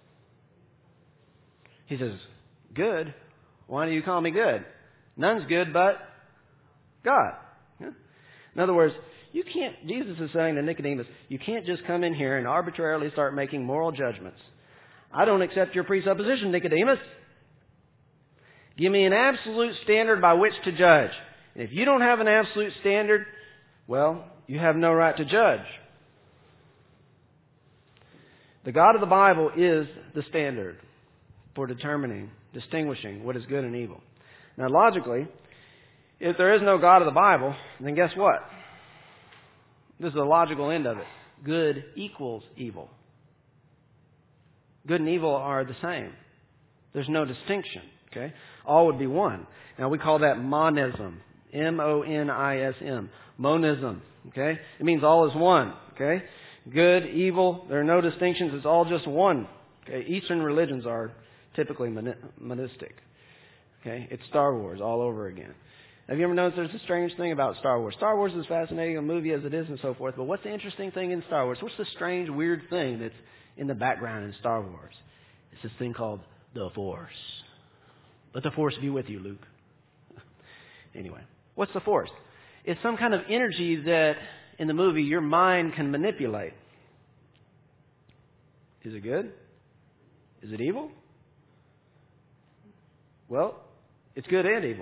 He says, good? Why do you call me good? None's good but God. Yeah? In other words, you can't, Jesus is saying to Nicodemus, you can't just come in here and arbitrarily start making moral judgments. I don't accept your presupposition, Nicodemus. Give me an absolute standard by which to judge. And if you don't have an absolute standard, well, you have no right to judge. The God of the Bible is the standard for determining, distinguishing what is good and evil. Now, logically, if there is no God of the Bible, then guess what? This is the logical end of it. Good equals evil. Good and evil are the same. There's no distinction. Okay? All would be one. Now we call that monism. M O N I S M. Monism. Okay? It means all is one. Okay? Good, evil, there are no distinctions. It's all just one. Okay? Eastern religions are typically monistic. Okay? It's Star Wars all over again. Have you ever noticed there's a strange thing about Star Wars? Star Wars is fascinating, a movie as it is and so forth, but what's the interesting thing in Star Wars? What's the strange, weird thing that's in the background in Star Wars? It's this thing called the Force. Let the Force be with you, Luke. Anyway, what's the Force? It's some kind of energy that, in the movie, your mind can manipulate. Is it good? Is it evil? Well, it's good and evil.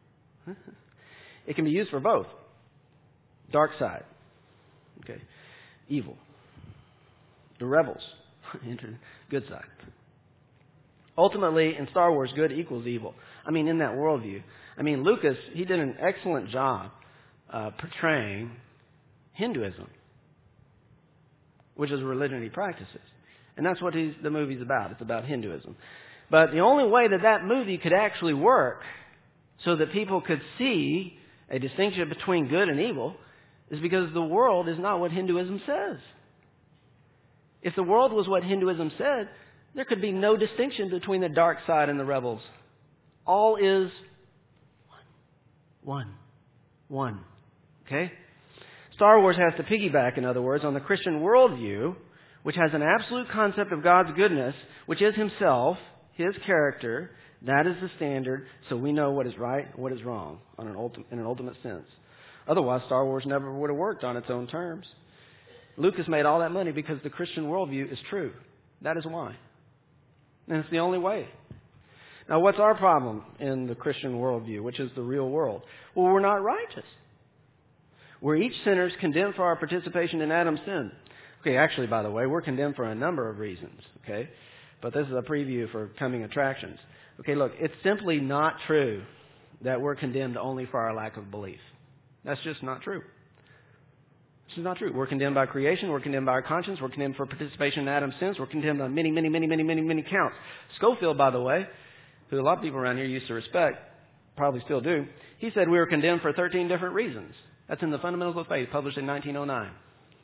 It can be used for both. Dark side. Okay. Evil. The rebels. Enter good side. Ultimately, in Star Wars, good equals evil. I mean, in that worldview. I mean, Lucas, he did an excellent job uh, portraying Hinduism, which is a religion he practices. And that's what he's, the movie's about. It's about Hinduism. But the only way that that movie could actually work so that people could see a distinction between good and evil is because the world is not what Hinduism says. If the world was what Hinduism said, there could be no distinction between the dark side and the rebels. All is one. One. One. Okay? Star Wars has to piggyback, in other words, on the Christian worldview, which has an absolute concept of God's goodness, which is Himself, His character, That is the standard, so we know what is right and what is wrong on an ulti- in an ultimate sense. Otherwise, Star Wars never would have worked on its own terms. Lucas made all that money because the Christian worldview is true. That is why. And it's the only way. Now, what's our problem in the Christian worldview, which is the real world? Well, we're not righteous. We're each sinners condemned for our participation in Adam's sin. Okay, actually, by the way, we're condemned for a number of reasons, okay? But this is a preview for coming attractions. Okay, look, it's simply not true that we're condemned only for our lack of belief. That's just not true. This is not true. We're condemned by creation. We're condemned by our conscience. We're condemned for participation in Adam's sins. We're condemned on many, many, many, many, many, many counts. Schofield, by the way, who a lot of people around here used to respect, probably still do, he said we were condemned for thirteen different reasons. That's in the Fundamentals of Faith, published in nineteen oh nine.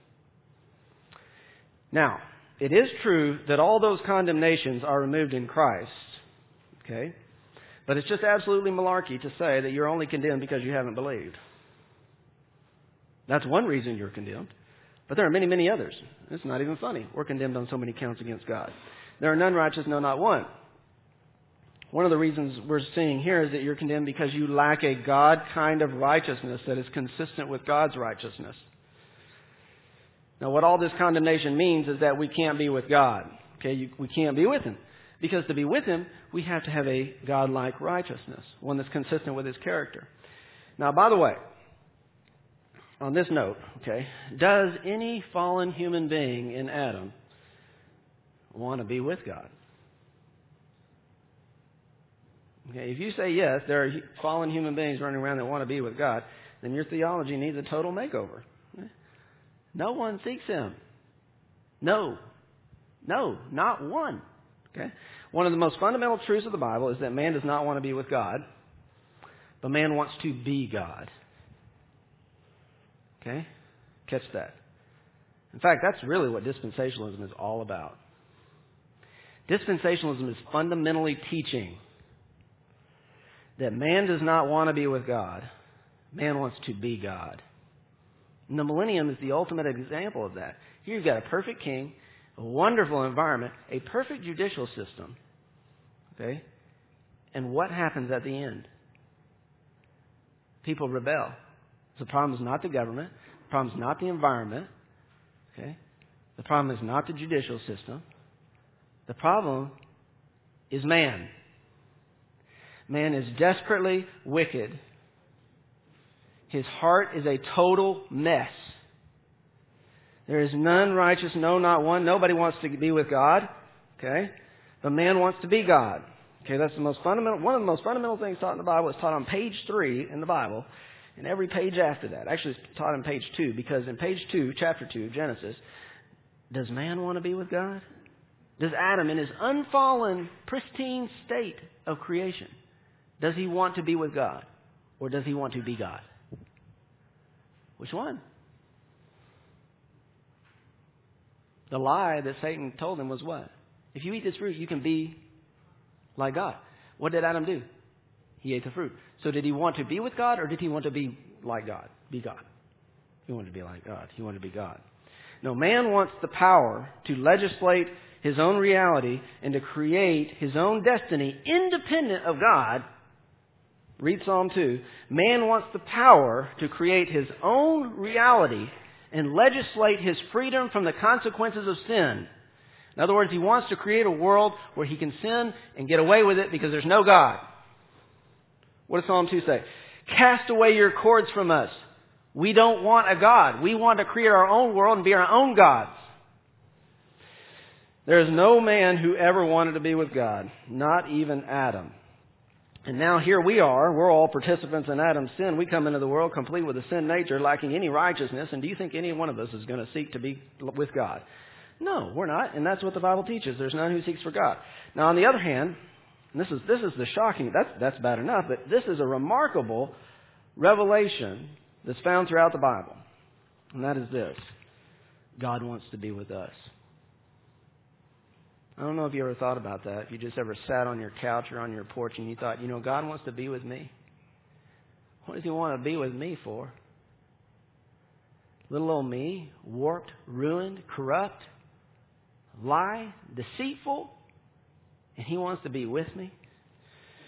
Now, it is true that all those condemnations are removed in Christ, okay? But it's just absolutely malarkey to say that you're only condemned because you haven't believed. That's one reason you're condemned. But there are many, many others. It's not even funny. We're condemned on so many counts against God. There are none righteous, no, not one. One of the reasons we're seeing here is that you're condemned because you lack a God kind of righteousness that is consistent with God's righteousness. Now, what all this condemnation means is that we can't be with God. Okay, you, we can't be with Him. Because to be with Him, we have to have a God-like righteousness, one that's consistent with His character. Now, by the way, on this note, okay, does any fallen human being in Adam want to be with God? Okay, if you say yes, there are fallen human beings running around that want to be with God, then your theology needs a total makeover. No one seeks Him. No. No, not one. Okay? One of the most fundamental truths of the Bible is that man does not want to be with God, but man wants to be God. Okay? Catch that. In fact, that's really what dispensationalism is all about. Dispensationalism is fundamentally teaching that man does not want to be with God. Man wants to be God. And the millennium is the ultimate example of that. Here you've got a perfect king, a wonderful environment, a perfect judicial system. Okay? And what happens at the end? People rebel. The problem is not the government. The problem is not the environment. Okay? The problem is not the judicial system. The problem is man. Man is desperately wicked. His heart is a total mess. There is none righteous, no, not one. Nobody wants to be with God. Okay? But man wants to be God. Okay, that's the most fundamental, one of the most fundamental things taught in the Bible. It's taught on page three in the Bible. And every page after that. Actually, it's taught on page two, because in page two, chapter two, Genesis, does man want to be with God? Does Adam, in his unfallen, pristine state of creation, does he want to be with God? Or does he want to be God? Which one? The lie that Satan told him was what? If you eat this fruit, you can be like God. What did Adam do? He ate the fruit. So did he want to be with God, or did he want to be like God? Be God. He wanted to be like God. He wanted to be God. No, man wants the power to legislate his own reality and to create his own destiny independent of God. Read Psalm two. Man wants the power to create his own reality and legislate his freedom from the consequences of sin. In other words, he wants to create a world where he can sin and get away with it because there's no God. What does Psalm two say? Cast away your cords from us. We don't want a God. We want to create our own world and be our own gods. There is no man who ever wanted to be with God, not even Adam. And now here we are. We're all participants in Adam's sin. We come into the world complete with a sin nature, lacking any righteousness. And do you think any one of us is going to seek to be with God? No, we're not. And that's what the Bible teaches. There's none who seeks for God. Now, on the other hand, and this is this is the shocking, that's, that's bad enough, but this is a remarkable revelation that's found throughout the Bible. And that is this. God wants to be with us. I don't know if you ever thought about that. If you just ever sat on your couch or on your porch and you thought, you know, God wants to be with me. What does He want to be with me for? Little old me, warped, ruined, corrupt, lie, deceitful, and He wants to be with me?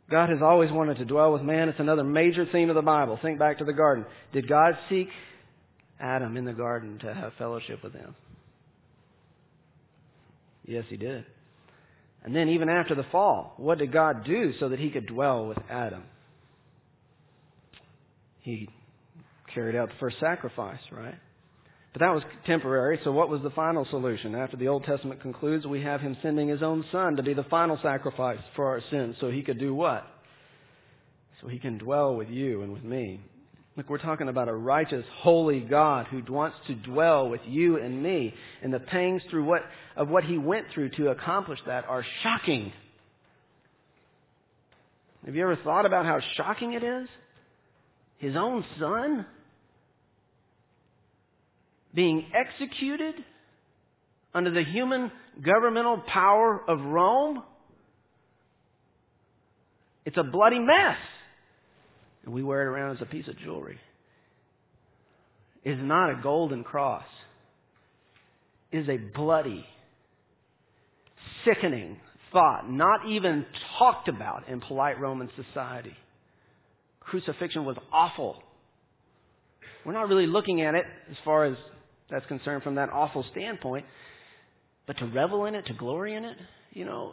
God has always wanted to dwell with man. It's another major theme of the Bible. Think back to the garden. Did God seek Adam in the garden to have fellowship with him? Yes, he did. And then even after the fall, what did God do so that he could dwell with Adam? He carried out the first sacrifice, right? But that was temporary, so what was the final solution? After the Old Testament concludes, we have him sending his own son to be the final sacrifice for our sins, so he could do what? So he can dwell with you and with me. Look, we're talking about a righteous, holy God who wants to dwell with you and me. And the pangs through what of what he went through to accomplish that are shocking. Have you ever thought about how shocking it is? His own son being executed under the human governmental power of Rome. It's a bloody mess. And we wear it around as a piece of jewelry. It is not a golden cross. It is a bloody, sickening thought, not even talked about in polite Roman society. Crucifixion was awful. We're not really looking at it as far as that's concerned from that awful standpoint. But to revel in it, to glory in it, you know,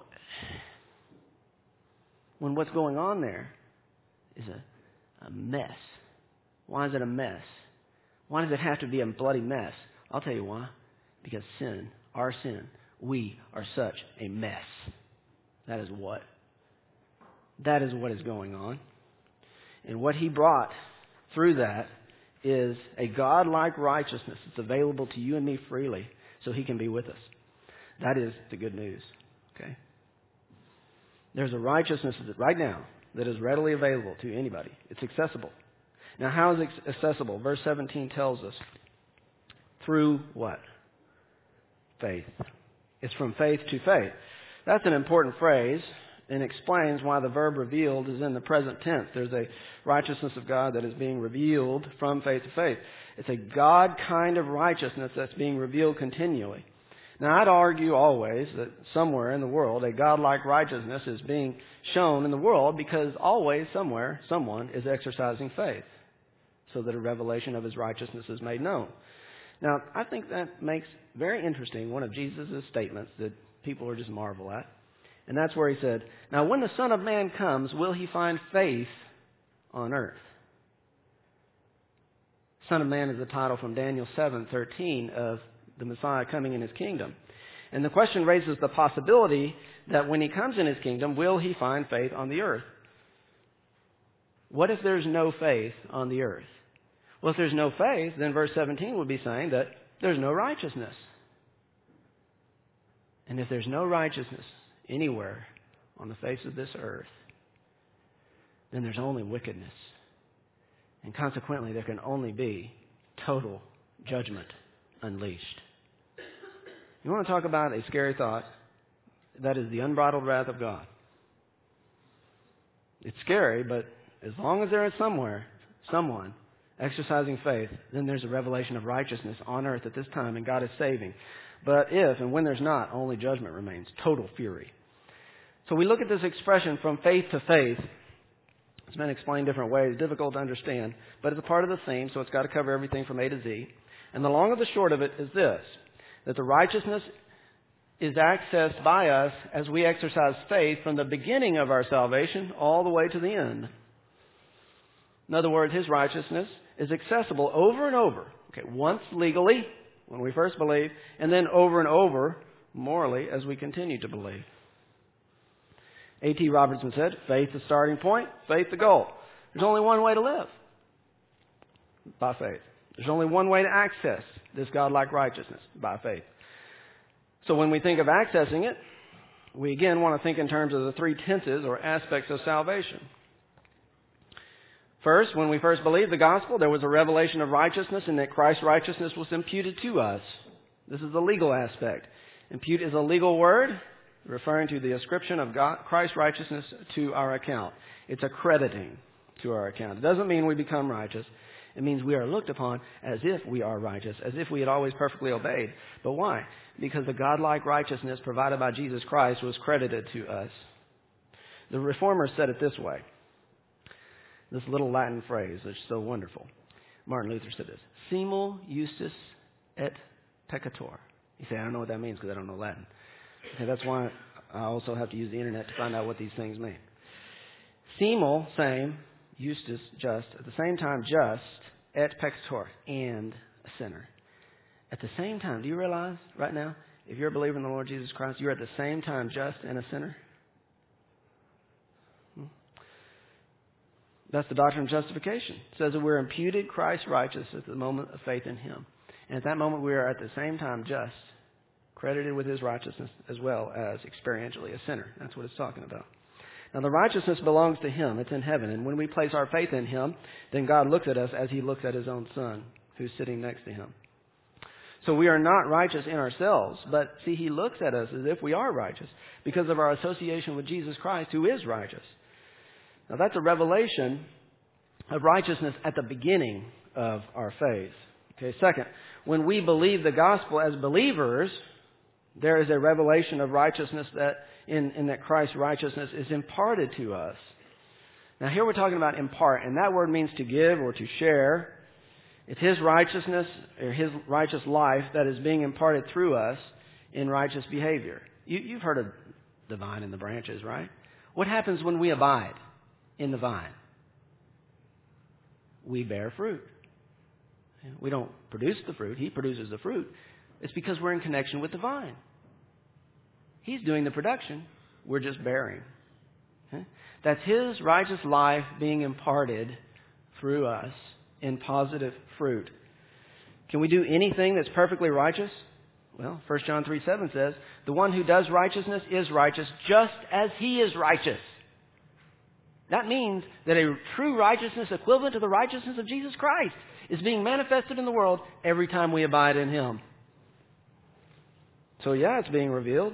when what's going on there is a, a mess. Why is it a mess? Why does it have to be a bloody mess? I'll tell you why. Because sin, our sin, we are such a mess. That is what. That is what is going on. And what he brought through that is a God-like righteousness that's available to you and me freely so he can be with us. That is the good news. Okay? There's a righteousness that right now that is readily available to anybody. It's accessible. Now, how is it accessible? Verse seventeen tells us. Through what? Faith. It's from faith to faith. That's an important phrase and explains why the verb revealed is in the present tense. There's a righteousness of God that is being revealed from faith to faith. It's a God kind of righteousness that's being revealed continually. Now, I'd argue always that somewhere in the world, a God-like righteousness is being shown in the world because always, somewhere, someone is exercising faith so that a revelation of his righteousness is made known. Now, I think that makes very interesting one of Jesus' statements that people are just marvel at. And that's where he said, now when the Son of Man comes, will he find faith on earth? Son of Man is the title from Daniel seven thirteen of the Messiah coming in his kingdom. And the question raises the possibility that when he comes in his kingdom, will he find faith on the earth? What if there's no faith on the earth? Well, if there's no faith, then verse seventeen would be saying that there's no righteousness. And if there's no righteousness anywhere on the face of this earth, then there's only wickedness. And consequently, there can only be total judgment unleashed. You want to talk about a scary thought? That is the unbridled wrath of God. It's scary, but as long as there is somewhere, someone exercising faith, then there's a revelation of righteousness on earth at this time, and God is saving. But if and when there's not, only judgment remains, total fury. So we look at this expression from faith to faith. It's been explained different ways, difficult to understand, but it's a part of the theme, so it's got to cover everything from A to Z. And the long and the short of it is this, that the righteousness is accessed by us as we exercise faith from the beginning of our salvation all the way to the end. In other words, his righteousness is accessible over and over. Okay, once legally, when we first believe, and then over and over morally as we continue to believe. A T Robertson said, faith the starting point, faith the goal. There's only one way to live. By faith. There's only one way to access this God-like righteousness, by faith. So when we think of accessing it, we again want to think in terms of the three tenses or aspects of salvation. First, when we first believed the gospel, there was a revelation of righteousness and that Christ's righteousness was imputed to us. This is the legal aspect. Impute is a legal word referring to the ascription of God, Christ's righteousness to our account. It's accrediting to our account. It doesn't mean we become righteous. It means we are looked upon as if we are righteous, as if we had always perfectly obeyed. But why? Because the God-like righteousness provided by Jesus Christ was credited to us. The Reformers said it this way. This little Latin phrase, which is so wonderful. Martin Luther said this: simul justus et peccator. You say, I don't know what that means because I don't know Latin. Okay, that's why I also have to use the internet to find out what these things mean. Simul, same, justus, just, at the same time just, et peccator, and a sinner. At the same time, do you realize right now, if you're a believer in the Lord Jesus Christ, you're at the same time just and a sinner? Hmm? That's the doctrine of justification. It says that we're imputed Christ's righteousness at the moment of faith in Him. And at that moment, we are at the same time just, credited with His righteousness, as well as experientially a sinner. That's what it's talking about. Now, the righteousness belongs to Him. It's in heaven. And when we place our faith in Him, then God looks at us as He looks at His own Son, who's sitting next to Him. So we are not righteous in ourselves, but see, He looks at us as if we are righteous because of our association with Jesus Christ, who is righteous. Now, that's a revelation of righteousness at the beginning of our faith. Okay, second, when we believe the gospel as believers, there is a revelation of righteousness that in, in that Christ's righteousness is imparted to us. Now, here we're talking about impart, and that word means to give or to share. It's His righteousness or His righteous life that is being imparted through us in righteous behavior. You, you've heard of the vine and the branches, right? What happens when we abide in the vine? We bear fruit. We don't produce the fruit. He produces the fruit. It's because we're in connection with the vine. He's doing the production. We're just bearing. Okay? That's His righteous life being imparted through us in positive fruit. Can we do anything that's perfectly righteous? Well, First John three seven says, the one who does righteousness is righteous just as he is righteous. That means that a true righteousness equivalent to the righteousness of Jesus Christ is being manifested in the world every time we abide in Him. So yeah, it's being revealed.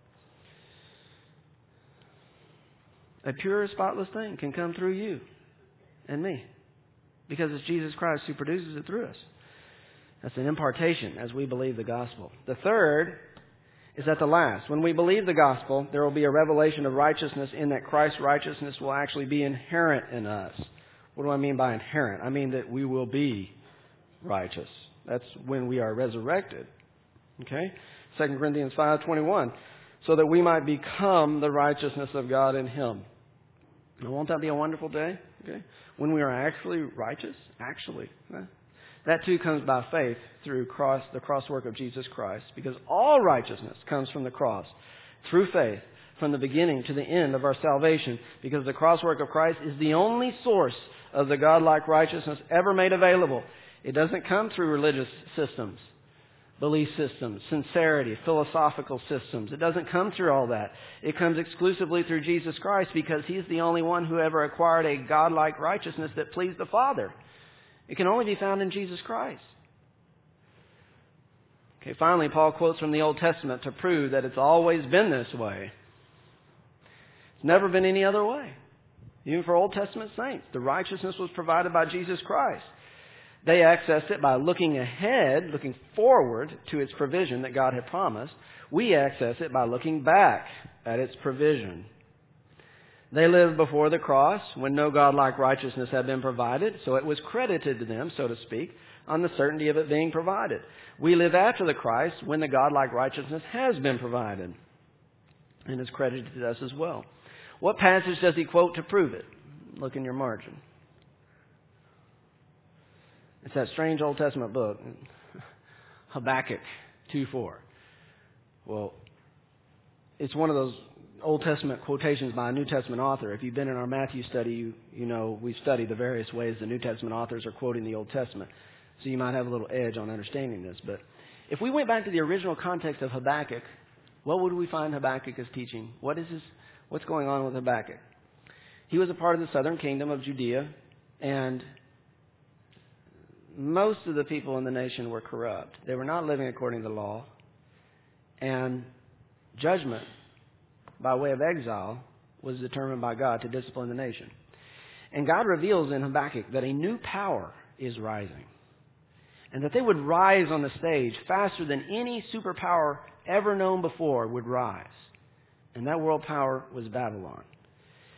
A pure, spotless thing can come through you and me, because it's Jesus Christ who produces it through us. That's an impartation as we believe the gospel. The third is at the last. When we believe the gospel, there will be a revelation of righteousness in that Christ's righteousness will actually be inherent in us. What do I mean by inherent? I mean that we will be righteous. That's when we are resurrected. Okay? Second Corinthians five twenty-one. So that we might become the righteousness of God in Him. Now, won't that be a wonderful day? Okay? When we are actually righteous, actually. Huh? That too comes by faith through cross, the cross work of Jesus Christ. Because all righteousness comes from the cross. Through faith. From the beginning to the end of our salvation. Because the cross work of Christ is the only source of the godlike righteousness ever made available. It doesn't come through religious systems. Belief systems, sincerity, philosophical systems. It doesn't come through all that. It comes exclusively through Jesus Christ because He's the only one who ever acquired a godlike righteousness that pleased the Father. It can only be found in Jesus Christ. Okay, finally, Paul quotes from the Old Testament to prove that it's always been this way. It's never been any other way. Even for Old Testament saints, the righteousness was provided by Jesus Christ. They accessed it by looking ahead, looking forward to its provision that God had promised. We access it by looking back at its provision. They lived before the cross when no godlike righteousness had been provided, so it was credited to them, so to speak, on the certainty of it being provided. We live after the Christ when the godlike righteousness has been provided and is credited to us as well. What passage does he quote to prove it? Look in your margin. It's that strange Old Testament book, Habakkuk two four. Well, it's one of those Old Testament quotations by a New Testament author. If you've been in our Matthew study, you, you know we've studied the various ways the New Testament authors are quoting the Old Testament. So you might have a little edge on understanding this. But if we went back to the original context of Habakkuk, what would we find Habakkuk is teaching? What is his, what's going on with Habakkuk? He was a part of the southern kingdom of Judea, and most of the people in the nation were corrupt. They were not living according to the law. And judgment, by way of exile, was determined by God to discipline the nation. And God reveals in Habakkuk that a new power is rising. And that they would rise on the stage faster than any superpower ever known before would rise. And that world power was Babylon.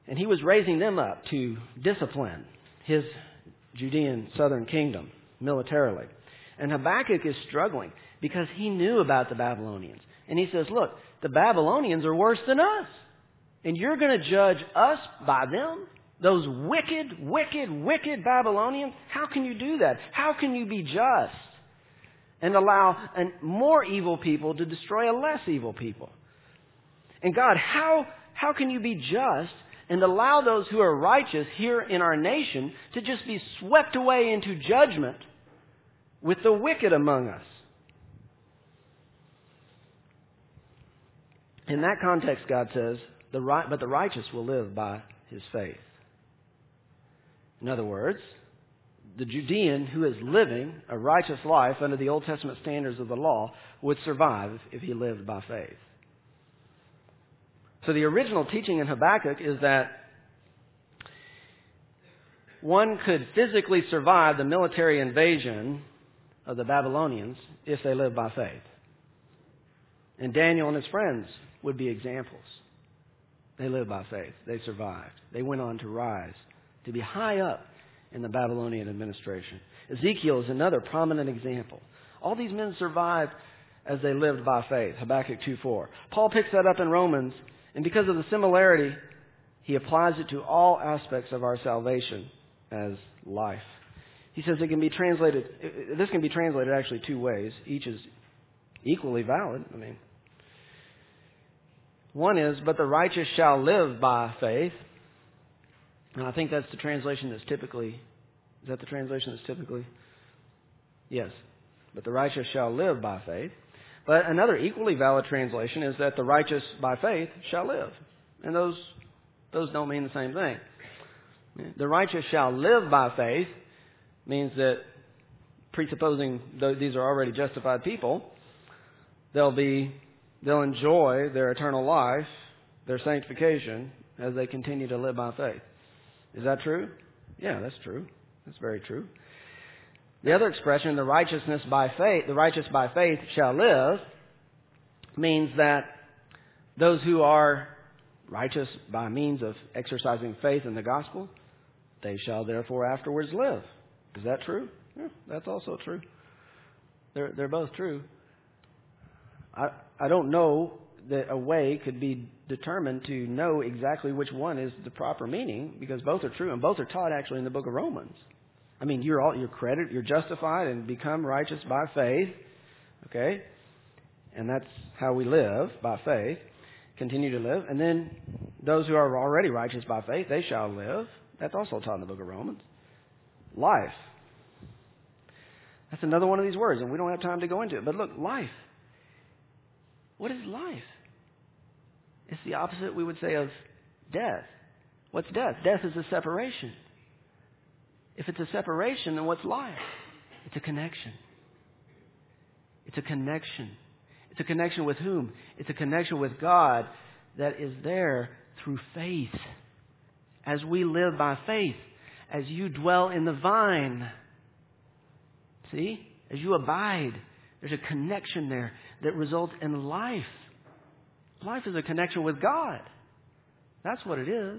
And he was raising them up to discipline his Judean southern kingdom militarily. And Habakkuk is struggling because he knew about the Babylonians. And he says, look, the Babylonians are worse than us. And you're going to judge us by them? Those wicked, wicked, wicked Babylonians? How can you do that? How can you be just and allow an more evil people to destroy a less evil people? And God, how, how can you be just and allow those who are righteous here in our nation to just be swept away into judgment with the wicked among us? In that context, God says, the right, but the righteous will live by his faith. In other words, the Judean who is living a righteous life under the Old Testament standards of the law would survive if he lived by faith. So the original teaching in Habakkuk is that one could physically survive the military invasion of the Babylonians if they lived by faith. And Daniel and his friends would be examples. They lived by faith. They survived. They went on to rise, to be high up in the Babylonian administration. Ezekiel is another prominent example. All these men survived as they lived by faith. Habakkuk two four. Paul picks that up in Romans, and because of the similarity, he applies it to all aspects of our salvation as life. He says it can be translated, this can be translated actually two ways. Each is equally valid. I mean, one is, but the righteous shall live by faith. And I think that's the translation that's typically, is that the translation that's typically? Yes. But the righteous shall live by faith. But another equally valid translation is that the righteous by faith shall live. And those, those don't mean the same thing. The righteous shall live by faith means that, presupposing these are already justified people, they'll be, they'll enjoy their eternal life, their sanctification, as they continue to live by faith. Is that true? Yeah, that's true. That's very true. The other expression, the righteousness by faith, the righteous by faith shall live, means that those who are righteous by means of exercising faith in the gospel, they shall therefore afterwards live. Is that true? Yeah, that's also true. They're, they're both true. I, I don't know that a way could be determined to know exactly which one is the proper meaning, because both are true and both are taught actually in the book of Romans. I mean, you're all you're credit, you're justified and become righteous by faith, okay? And that's how we live, by faith, continue to live. And then those who are already righteous by faith, they shall live. That's also taught in the book of Romans. Life. That's another one of these words, and we don't have time to go into it. But look, life. What is life? It's the opposite, we would say, of death. What's death? Death is a separation. If it's a separation, then what's life? It's a connection. It's a connection. It's a connection with whom? It's a connection with God that is there through faith. As we live by faith, as you dwell in the vine. See? As you abide, there's a connection there that results in life. Life is a connection with God. That's what it is.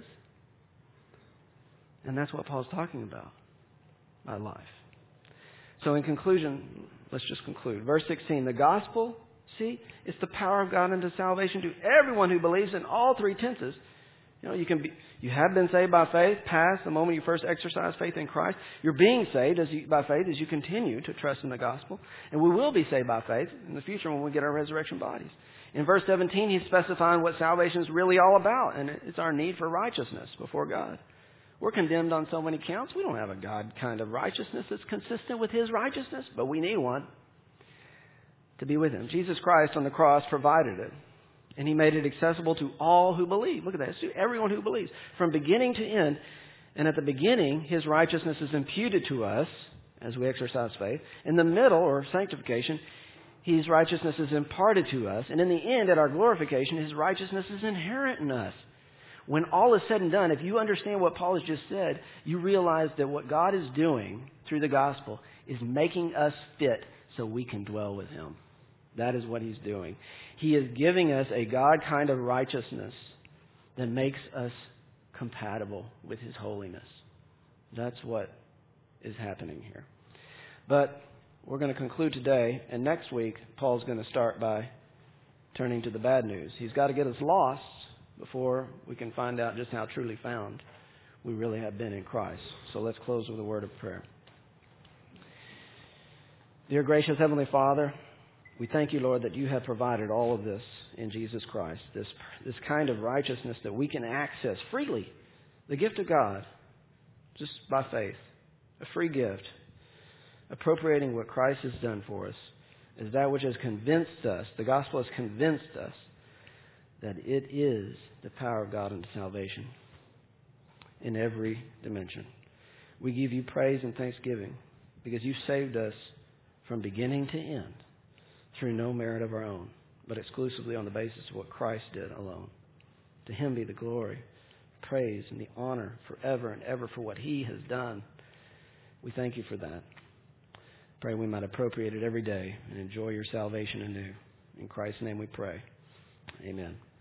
And that's what Paul's talking about by life. So in conclusion, let's just conclude. Verse sixteen, the gospel, see, it's the power of God unto salvation to everyone who believes in all three tenses. You know, you can be, you have been saved by faith, past the moment you first exercise faith in Christ. You're being saved as you, by faith as you continue to trust in the gospel. And we will be saved by faith in the future when we get our resurrection bodies. In verse seventeen, he's specifying what salvation is really all about. And it's our need for righteousness before God. We're condemned on so many counts. We don't have a God kind of righteousness that's consistent with his righteousness, but we need one to be with him. Jesus Christ on the cross provided it. And he made it accessible to all who believe. Look at that. It's to everyone who believes. From beginning to end. And at the beginning, his righteousness is imputed to us as we exercise faith. In the middle, or sanctification, his righteousness is imparted to us. And in the end, at our glorification, his righteousness is inherent in us. When all is said and done, if you understand what Paul has just said, you realize that what God is doing through the gospel is making us fit so we can dwell with him. That is what he's doing. He is giving us a God kind of righteousness that makes us compatible with His holiness. That's what is happening here. But we're going to conclude today, and next week, Paul's going to start by turning to the bad news. He's got to get us lost before we can find out just how truly found we really have been in Christ. So let's close with a word of prayer. Dear gracious Heavenly Father, we thank you, Lord, that you have provided all of this in Jesus Christ, this, this kind of righteousness that we can access freely, the gift of God, just by faith, a free gift, appropriating what Christ has done for us, is that which has convinced us, the gospel has convinced us, that it is the power of God unto salvation in every dimension. We give you praise and thanksgiving because you saved us from beginning to end through no merit of our own, but exclusively on the basis of what Christ did alone. To Him be the glory, praise, and the honor forever and ever for what He has done. We thank you for that. Pray we might appropriate it every day and enjoy your salvation anew. In Christ's name we pray. Amen.